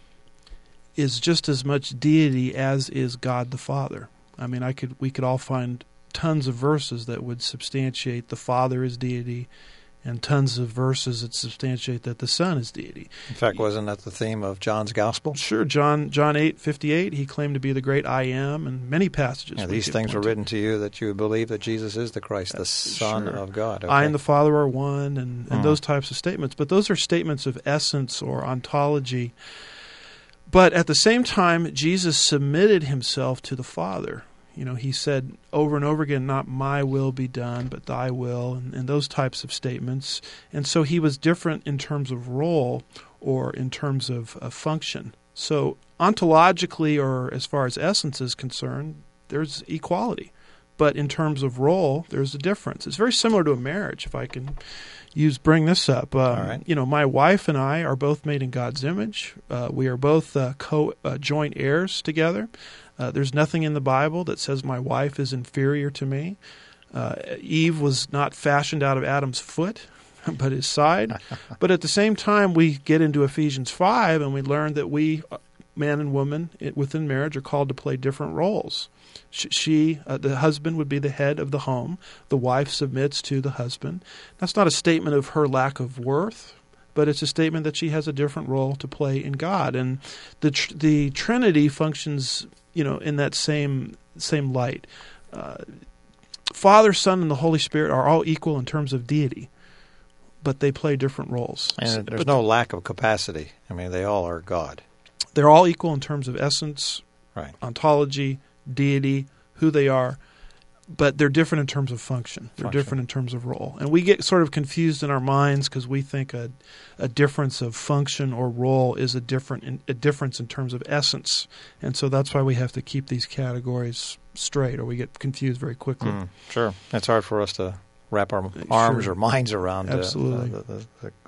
is just as much deity as is God the Father. I mean, I could we could all find tons of verses that would substantiate the Father is deity, and tons of verses that substantiate that the Son is deity. In fact, wasn't that the theme of John's Gospel? Sure, John John eight fifty-eight. He claimed to be the great I Am, and many passages. Yeah, these things were written to you that you believe that Jesus is the Christ, the uh, Son sure. of God. Okay. I and the Father are one, and, and mm. those types of statements. But those are statements of essence or ontology. But at the same time, Jesus submitted himself to the Father. You know, he said over and over again, not my will be done, but thy will, and, and those types of statements. And so he was different in terms of role or in terms of, of function. So ontologically, or as far as essence is concerned, there's equality. But in terms of role, there's a difference. It's very similar to a marriage, if I can use bring this up. Um, All right. You know, my wife and I are both made in God's image. Uh, we are both uh, co uh, joint heirs together. Uh, there's nothing in the Bible that says my wife is inferior to me. Uh, Eve was not fashioned out of Adam's foot, but his side. But at the same time, we get into Ephesians five, and we learn that we, man and woman within marriage, are called to play different roles. She, uh, the husband, would be the head of the home. The wife submits to the husband. That's not a statement of her lack of worth, but it's a statement that she has a different role to play in God. And the tr- the Trinity functions, you know, in that same same light. Uh, Father, Son, and the Holy Spirit are all equal in terms of deity, but they play different roles. And there's but no lack of capacity. I mean, they all are God. They're all equal in terms of essence, right. ontology, deity, who they are, but they're different in terms of function. They're function. different in terms of role. And we get sort of confused in our minds because we think a, a difference of function or role is a different a difference in terms of essence. And so that's why we have to keep these categories straight, or we get confused very quickly. Mm, sure. It's hard for us to wrap our arms sure. or minds around uh, Absolutely. the, the, the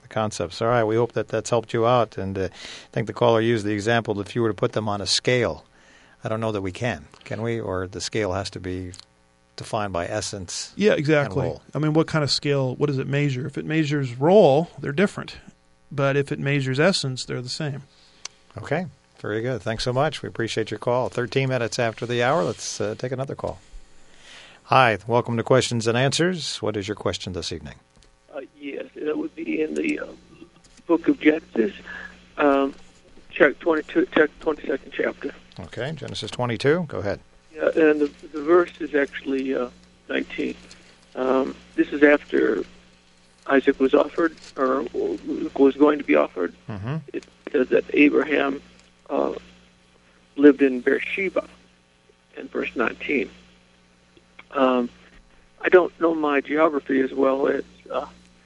the concepts. All right, we hope that that's helped you out. And uh, I think the caller used the example that if you were to put them on a scale, I don't know that we can, can we? Or the scale has to be defined by essence. Yeah, exactly. And role. I mean, what kind of scale, what does it measure? If it measures role, they're different. But if it measures essence, they're the same. Okay, very good. Thanks so much. We appreciate your call. thirteen minutes after the hour, let's uh, take another call. Hi, welcome to Questions and Answers. What is your question this evening? Uh, yes, that would be in the uh, book of Genesis, um, check twenty-two, check twenty-second chapter. Okay, Genesis twenty-two. Go ahead. Yeah, and the, the verse is actually uh, nineteen. Um, this is after Isaac was offered, or was going to be offered. Mm-hmm. It says that Abraham uh, lived in Beersheba, in verse nineteen. Um, I don't know my geography as well as uh,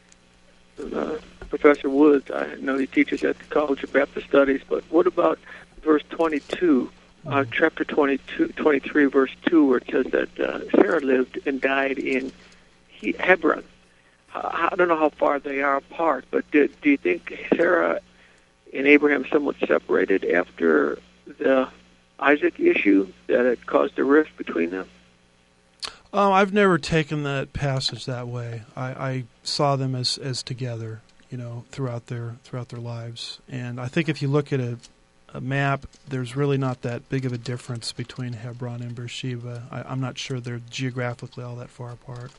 uh, Professor Woods. I know he teaches at the College of Baptist Studies, but what about verse twenty-two, uh, chapter twenty-two, twenty-three, verse two, where it says that uh, Sarah lived and died in he- Hebron? Uh, I don't know how far they are apart, but do, do you think Sarah and Abraham somewhat separated after the Isaac issue, that it caused a rift between them? Um, I've never taken that passage that way. I, I saw them as, as together, you know, throughout their throughout their lives. And I think if you look at a, a map, there's really not that big of a difference between Hebron and Beersheba. I, I'm not sure they're geographically all that far apart.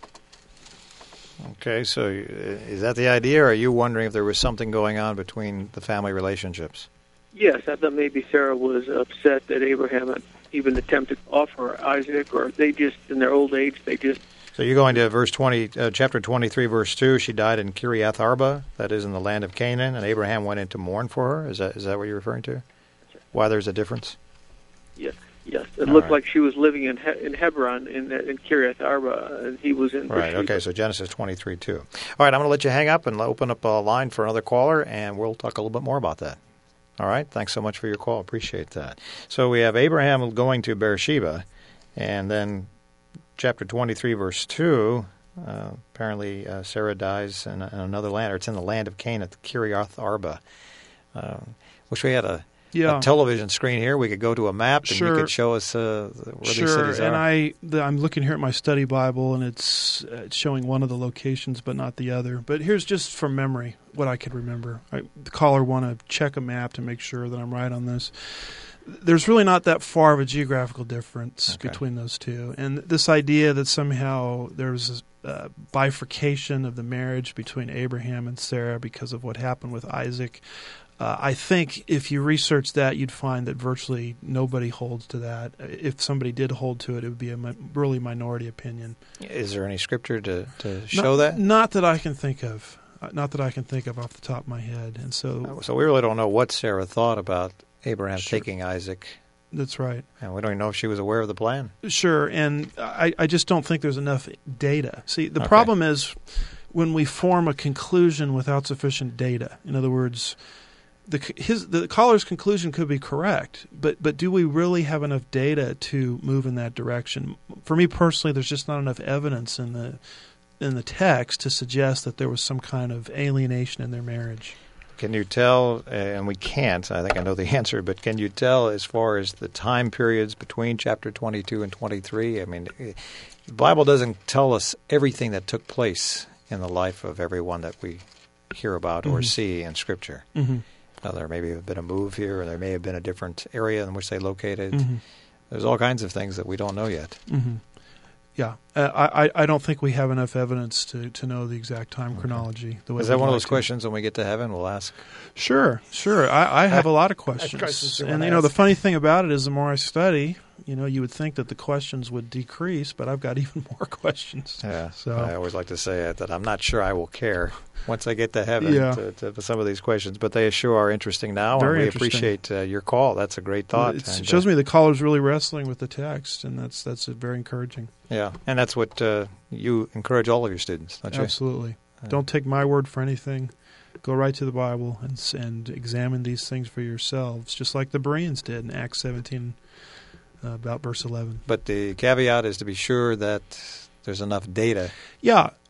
Okay, so is that the idea, or are you wondering if there was something going on between the family relationships? Yes, I thought maybe Sarah was upset that Abraham had even attempted to offer Isaac, or they just, in their old age, they just... So you're going to verse twenty, uh, chapter twenty-three, verse two. She died in Kiriath Arba, that is in the land of Canaan, and Abraham went in to mourn for her. Is that is that what you're referring to? Why there's a difference? Yes, yes. It All looked right. like she was living in he- in Hebron, in in Kiriath Arba, and he was in... Right, okay, so Genesis twenty-three, two. All right, I'm going to let you hang up and open up a line for another caller, and we'll talk a little bit more about that. All right, thanks so much for your call. Appreciate that. So we have Abraham going to Beersheba, and then chapter twenty-three, verse two, uh, apparently uh, Sarah dies in, in another land, or it's in the land of Canaan, at Kiriath Arba. Uh, wish we had a, Yeah. a television screen here. We could go to a map, and Sure. you could show us uh, where Sure, these cities are. and I, the, I'm looking here at my study Bible, and it's, uh, it's showing one of the locations, but not the other. But here's just from memory what I could remember. I, the caller want to check a map to make sure that I'm right on this. There's really not that far of a geographical difference Okay. between those two, and this idea that somehow there's a uh, bifurcation of the marriage between Abraham and Sarah because of what happened with Isaac. Uh, I think if you research that, you'd find that virtually nobody holds to that. If somebody did hold to it, it would be a mi- really minority opinion. Is there any scripture to, to show not, that? Not that I can think of. Uh, Not that I can think of off the top of my head. And so, So we really don't know what Sarah thought about Abraham Sure. taking Isaac, that's right. and we don't even know if she was aware of the plan. Sure, and I, I just don't think there's enough data. See, the Okay. problem is when we form a conclusion without sufficient data. In other words, the his the caller's conclusion could be correct, but but do we really have enough data to move in that direction? For me personally, there's just not enough evidence in the in the text to suggest that there was some kind of alienation in their marriage. Can you tell, and we can't, I think I know the answer, but can you tell as far as the time periods between chapter twenty-two and twenty-three? I mean, the Bible doesn't tell us everything that took place in the life of everyone that we hear about or Mhm. see in Scripture. Mm-hmm. Now, there may have been a move here, or there may have been a different area in which they located. Mm-hmm. There's all kinds of things that we don't know yet. Mm-hmm. Yeah, uh, I, I I don't think we have enough evidence to, to know the exact time chronology. The way Is that we'd one of like those to. questions when we get to heaven we'll ask? Sure, sure. I, I have a lot of questions questions, you and wanna you know the ask. funny thing about it is the more I study, you know, you would think that the questions would decrease, but I've got even more questions. Yeah, So- I always like to say that I'm not sure I will care once I get to heaven Yeah. to, to, to some of these questions, but they sure are interesting now, Very and we interesting. appreciate uh, your call. That's a great thought. It's- and, it shows uh, me the caller's really wrestling with the text, and that's that's very encouraging. Yeah, and that's what uh, you encourage all of your students, don't you? Absolutely. Uh, Don't take my word for anything. Go right to the Bible and s- and examine these things for yourselves, just like the Bereans did in Acts seventeen, uh, about verse eleven. But the caveat is to be sure that there's enough data. Yeah,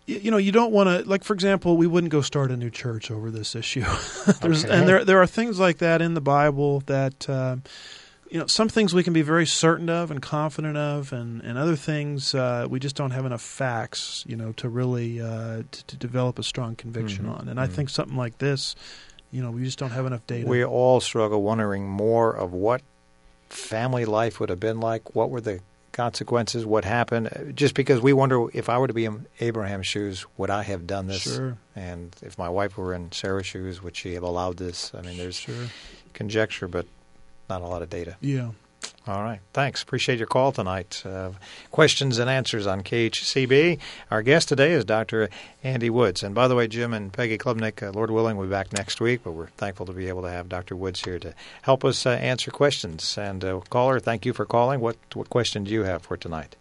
you know, you don't want to, like, for example, we wouldn't go start a new church over this issue. There's, Okay. And there there are things like that in the Bible that, uh, you know, some things we can be very certain of and confident of, and, and other things uh, we just don't have enough facts, you know, to really uh, to, to develop a strong conviction Mhm. on. And I Mhm. think something like this, you know, we just don't have enough data. We all struggle wondering more of what family life would have been like. What were the consequences? What happened? Just because we wonder, if I were to be in Abraham's shoes, would I have done this? Sure. And if my wife were in Sarah's shoes, would she have allowed this? I mean, there's Sure. conjecture, but not a lot of data. Yeah. All right. Thanks. Appreciate your call tonight. Uh, questions and answers on K H C B. Our guest today is Doctor Andy Woods. And by the way, Jim and Peggy Klubnik, uh, Lord willing, we'll be back next week, but we're thankful to be able to have Doctor Woods here to help us uh, answer questions. And uh, caller, thank you for calling. What, what question do you have for tonight?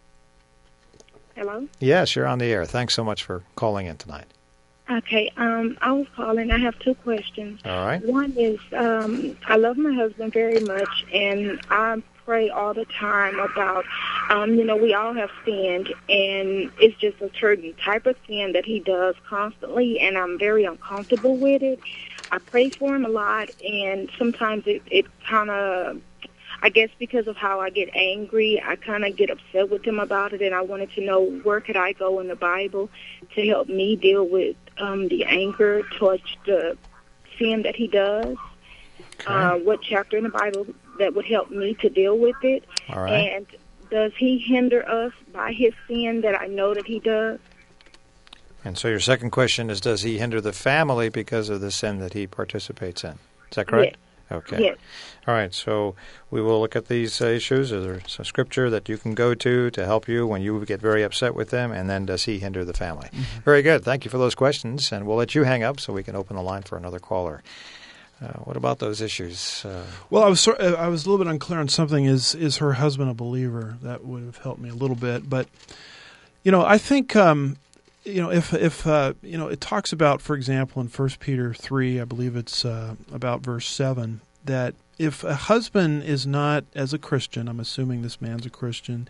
Hello? Yes, you're on the air. Thanks so much for calling in tonight. Okay, um, I was calling. I have two questions. All right. One is, um, I love my husband very much, and I pray all the time about, um, you know, we all have sinned, and it's just a certain type of sin that he does constantly, and I'm very uncomfortable with it. I pray for him a lot, and sometimes it, it kind of, I guess because of how I get angry, I kind of get upset with him about it, and I wanted to know where could I go in the Bible to help me deal with um, the anger towards the sin that he does. Okay. Uh, what chapter in the Bible that would help me to deal with it? All right. And does he hinder us by his sin that I know that he does? And so your second question is, does he hinder the family because of the sin that he participates in? Is that correct? Yes. Okay. Yes. All right. So we will look at these uh, issues. Is there some scripture that you can go to to help you when you get very upset with them? And then does he hinder the family? Mm-hmm. Very good. Thank you for those questions. And we'll let you hang up so we can open the line for another caller. Uh, what about those issues? Uh, Well, I was sort uh, I was a little bit unclear on something. Is is her husband a believer? That would have helped me a little bit. But, you know, I think, um, you know, if, if uh, you know, it talks about, for example, in First Peter three, I believe it's uh, about verse seven, that if a husband is not, as a Christian, I'm assuming this man's a Christian,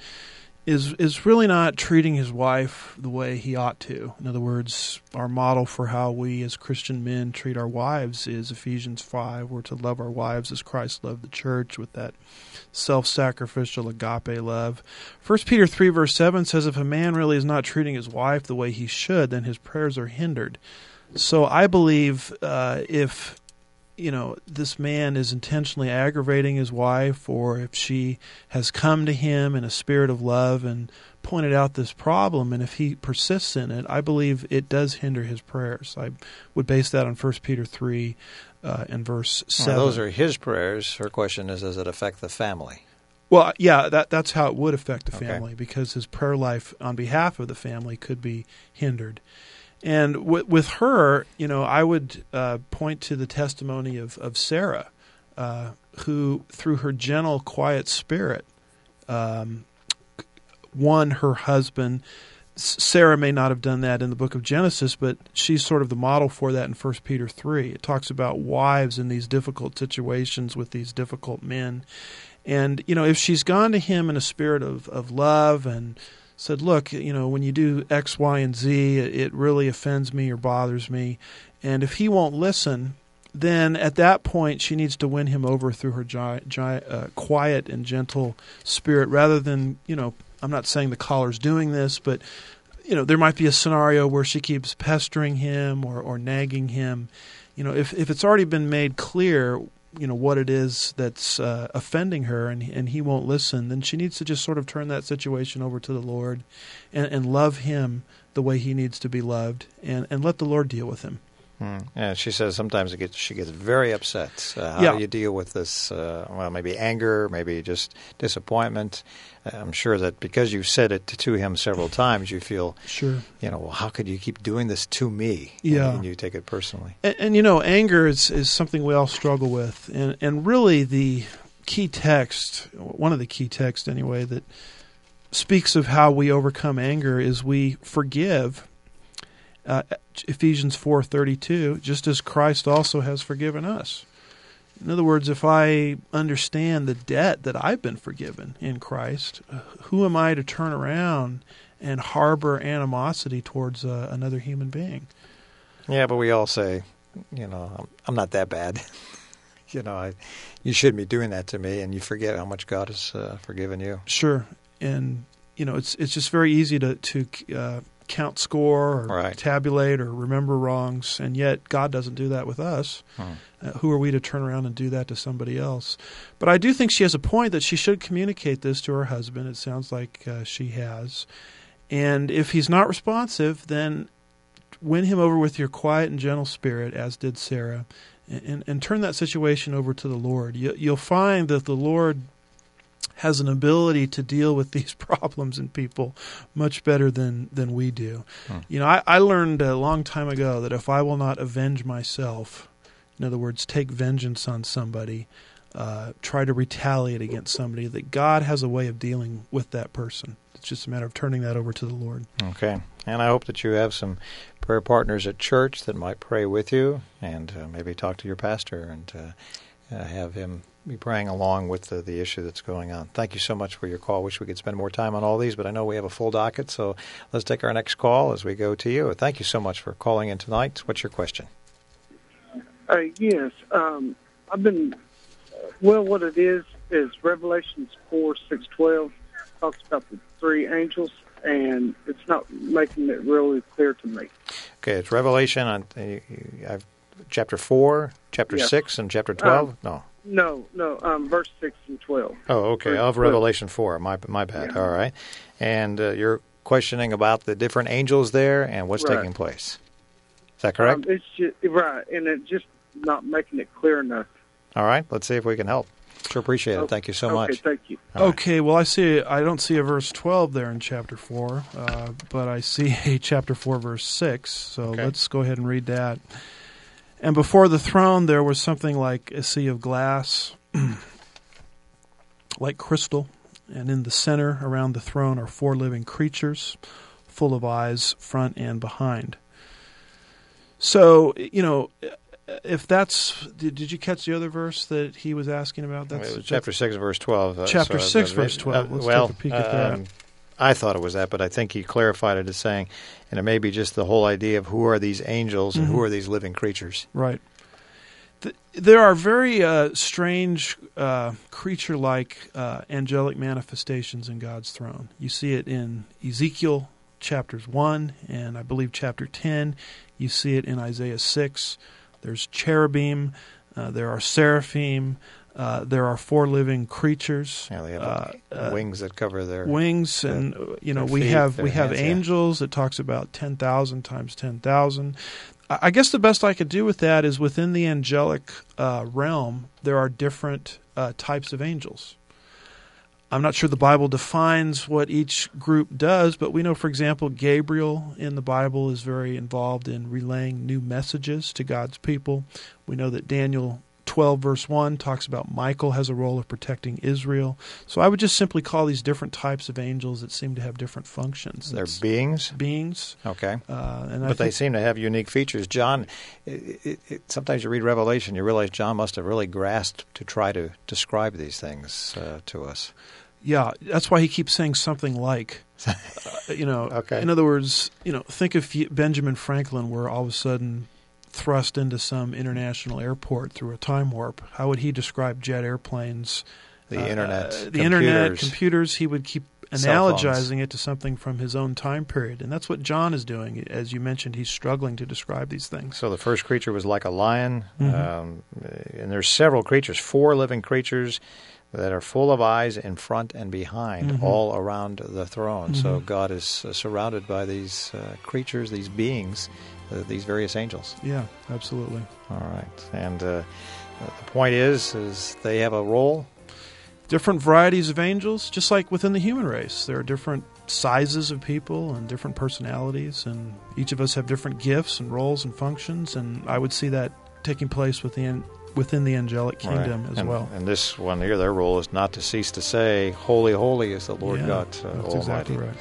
is is really not treating his wife the way he ought to. In other words, our model for how we as Christian men treat our wives is Ephesians five. We're to love our wives as Christ loved the church, with that self-sacrificial agape love. First Peter three verse seven says if a man really is not treating his wife the way he should, then his prayers are hindered. So I believe uh, if you know, this man is intentionally aggravating his wife, or if she has come to him in a spirit of love and pointed out this problem, and if he persists in it, I believe it does hinder his prayers. I would base that on First Peter three uh, and verse seven. well, those are his prayers. Her question is, does it affect the family? Well, yeah, that that's how it would affect the Okay. family, because his prayer life on behalf of the family could be hindered. And w- with her, you know, I would uh, point to the testimony of, of Sarah, uh, who, through her gentle, quiet spirit, um, won her husband. S- Sarah may not have done that in the book of Genesis, but she's sort of the model for that in First Peter three. It talks about wives in these difficult situations with these difficult men. And, you know, if she's gone to him in a spirit of, of love and said, look, you know, when you do X, Y, and Z, it really offends me or bothers me. And if he won't listen, then at that point she needs to win him over through her gi- gi- uh, quiet and gentle spirit, rather than, you know, I'm not saying the caller's doing this, but, you know, there might be a scenario where she keeps pestering him or, or nagging him. You know, if, if it's already been made clear, you know, what it is that's uh, offending her, and and he won't listen, then she needs to just sort of turn that situation over to the Lord and, and love him the way he needs to be loved, and, and let the Lord deal with him. Hmm. Yeah, she says sometimes it gets, she gets very upset. Uh, how Yeah. do you deal with this? Uh, well, maybe anger, maybe just disappointment. Uh, I'm sure that because you've said it to him several times, you feel, Sure. you know, well, how could you keep doing this to me? Yeah. And you take it personally. And, and you know, anger is, is something we all struggle with. And, and really the key text, one of the key texts anyway, that speaks of how we overcome anger is we forgive. Uh, Ephesians four thirty-two, just as Christ also has forgiven us. In other words, if I understand the debt that I've been forgiven in Christ, uh, who am I to turn around and harbor animosity towards uh, another human being? Yeah, but we all say, you know, I'm, I'm not that bad. you know, I, you shouldn't be doing that to me, and you forget how much God has uh, forgiven you. Sure, and you know, it's it's just very easy to to uh, count score or right. tabulate or remember wrongs, and yet God doesn't do that with us. Hmm. Uh, who are we to turn around and do that to somebody else? But I do think she has a point that she should communicate this to her husband. It sounds like uh, she has. And if he's not responsive, then win him over with your quiet and gentle spirit, as did Sarah, and, and, and turn that situation over to the Lord. You, you'll find that the Lord has an ability to deal with these problems in people much better than, than we do. Hmm. You know, I, I learned a long time ago that if I will not avenge myself, in other words, take vengeance on somebody, uh, try to retaliate against somebody, that God has a way of dealing with that person. It's just a matter of turning that over to the Lord. Okay. And I hope that you have some prayer partners at church that might pray with you, and uh, maybe talk to your pastor and uh, uh, have him be praying along with the, the issue that's going on. Thank you so much for your call. Wish we could spend more time on all these, but I know we have a full docket, so let's take our next call as we go to you. Thank you so much for calling in tonight. What's your question? Uh, yes, um, I've been, well, what it is, is Revelations four, six, twelve talks about the three angels, and it's not making it really clear to me. Okay, it's Revelation on uh, I've, chapter four, chapter yes. six, and chapter twelve? Um, no. No, no, um, verse six and twelve. Oh, okay, Verse of twelve. Revelation four, my, my bad, Yeah. all right. And uh, you're questioning about the different angels there and what's Right. taking place. Is that correct? Um, it's just, right, and it's just not making it clear enough. All right, let's see if we can help. Sure appreciate it. Thank you so okay, much. thank you. Okay, well, I see. I don't see a verse twelve there in chapter four, uh, but I see a chapter four, verse six. So Okay. let's go ahead and read that. And before the throne there was something like a sea of glass, like crystal, and in the center around the throne are four living creatures, full of eyes, front and behind. So, you know, if that's, did, did you catch the other verse that he was asking about? That's It was chapter six, verse twelve. Uh, Chapter so, six, uh, verse twelve. Let's well, take a peek at that. um, I thought it was that, but I think he clarified it as saying, and it may be just the whole idea of who are these angels and Mhm. who are these living creatures. Right. The, there are very uh, strange, uh, creature-like uh, angelic manifestations in God's throne. You see it in Ezekiel chapters one and I believe chapter ten. You see it in Isaiah six. There's cherubim. Uh, there are seraphim. Uh, there are four living creatures. Yeah, they have uh, uh, wings that cover their wings, their- and uh, you know their we feet, have their we have hands, yeah. angels. It talks about ten thousand times ten thousand. I I guess the best I could do with that is within the angelic uh, realm, there are different uh, types of angels. I'm not sure the Bible defines what each group does, but we know, for example, Gabriel in the Bible is very involved in relaying new messages to God's people. We know that Daniel twelve, verse one, talks about Michael has a role of protecting Israel. So I would just simply call these different types of angels that seem to have different functions. They're It's beings? Beings. Okay. Uh, and I but they think- seem to have unique features. John, it, it, it, sometimes you read Revelation, you realize John must have really grasped to try to describe these things uh, to us. Yeah, that's why he keeps saying something like, uh, you know, Okay. in other words, you know, think if you, Benjamin Franklin were all of a sudden thrust into some international airport through a time warp. How would he describe jet airplanes? The uh, internet, uh, the computers. internet, computers. He would keep Cell phones. analogizing it to something from his own time period, and that's what John is doing. As you mentioned, he's struggling to describe these things. So the first creature was like a lion, Mhm. um, and there's several creatures, four living creatures that are full of eyes in front and behind, Mhm. all around the throne. So Mhm. God is uh, surrounded by these uh, creatures, these beings, uh, these various angels. Yeah, absolutely. All right, and uh, the point is, is they have a role. Different varieties of angels, just like within the human race. There are different sizes of people and different personalities, and each of us have different gifts and roles and functions, and I would see that taking place within within the angelic kingdom Right. as and, well. And this one here, their role is not to cease to say, "Holy, holy is the Lord Yeah, God uh, that's Almighty." exactly right.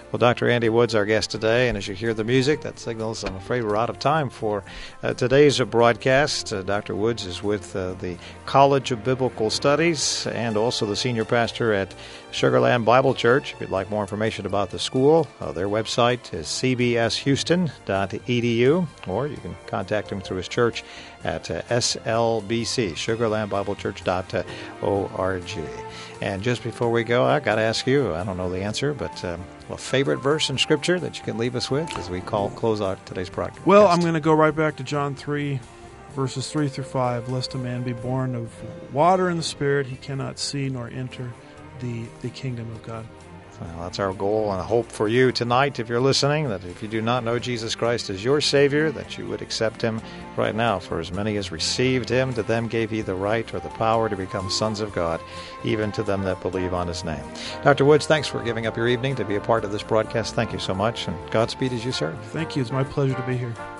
Well, Doctor Andy Woods, our guest today, and as you hear the music, that signals, I'm afraid, we're out of time for uh, today's broadcast. Uh, Doctor Woods is with uh, the College of Biblical Studies and also the senior pastor at Sugar Land Bible Church. If you'd like more information about the school, uh, their website is c b s houston dot e d u, or you can contact him through his church at uh, S L B C, sugar land bible church dot org. And just before we go, I got to ask you, I don't know the answer, but um, a favorite verse in Scripture that you can leave us with as we call close out today's broadcast? Well, I'm going to go right back to John three, verses three through five. Lest a man be born of water and the Spirit, he cannot see nor enter the, the kingdom of God. Well, that's our goal and hope for you tonight, if you're listening, that if you do not know Jesus Christ as your Savior, that you would accept Him right now. For as many as received Him, to them gave He the right or the power to become sons of God, even to them that believe on His name. Doctor Woods, thanks for giving up your evening to be a part of this broadcast. Thank you so much, and Godspeed as you serve. Thank you. It's my pleasure to be here.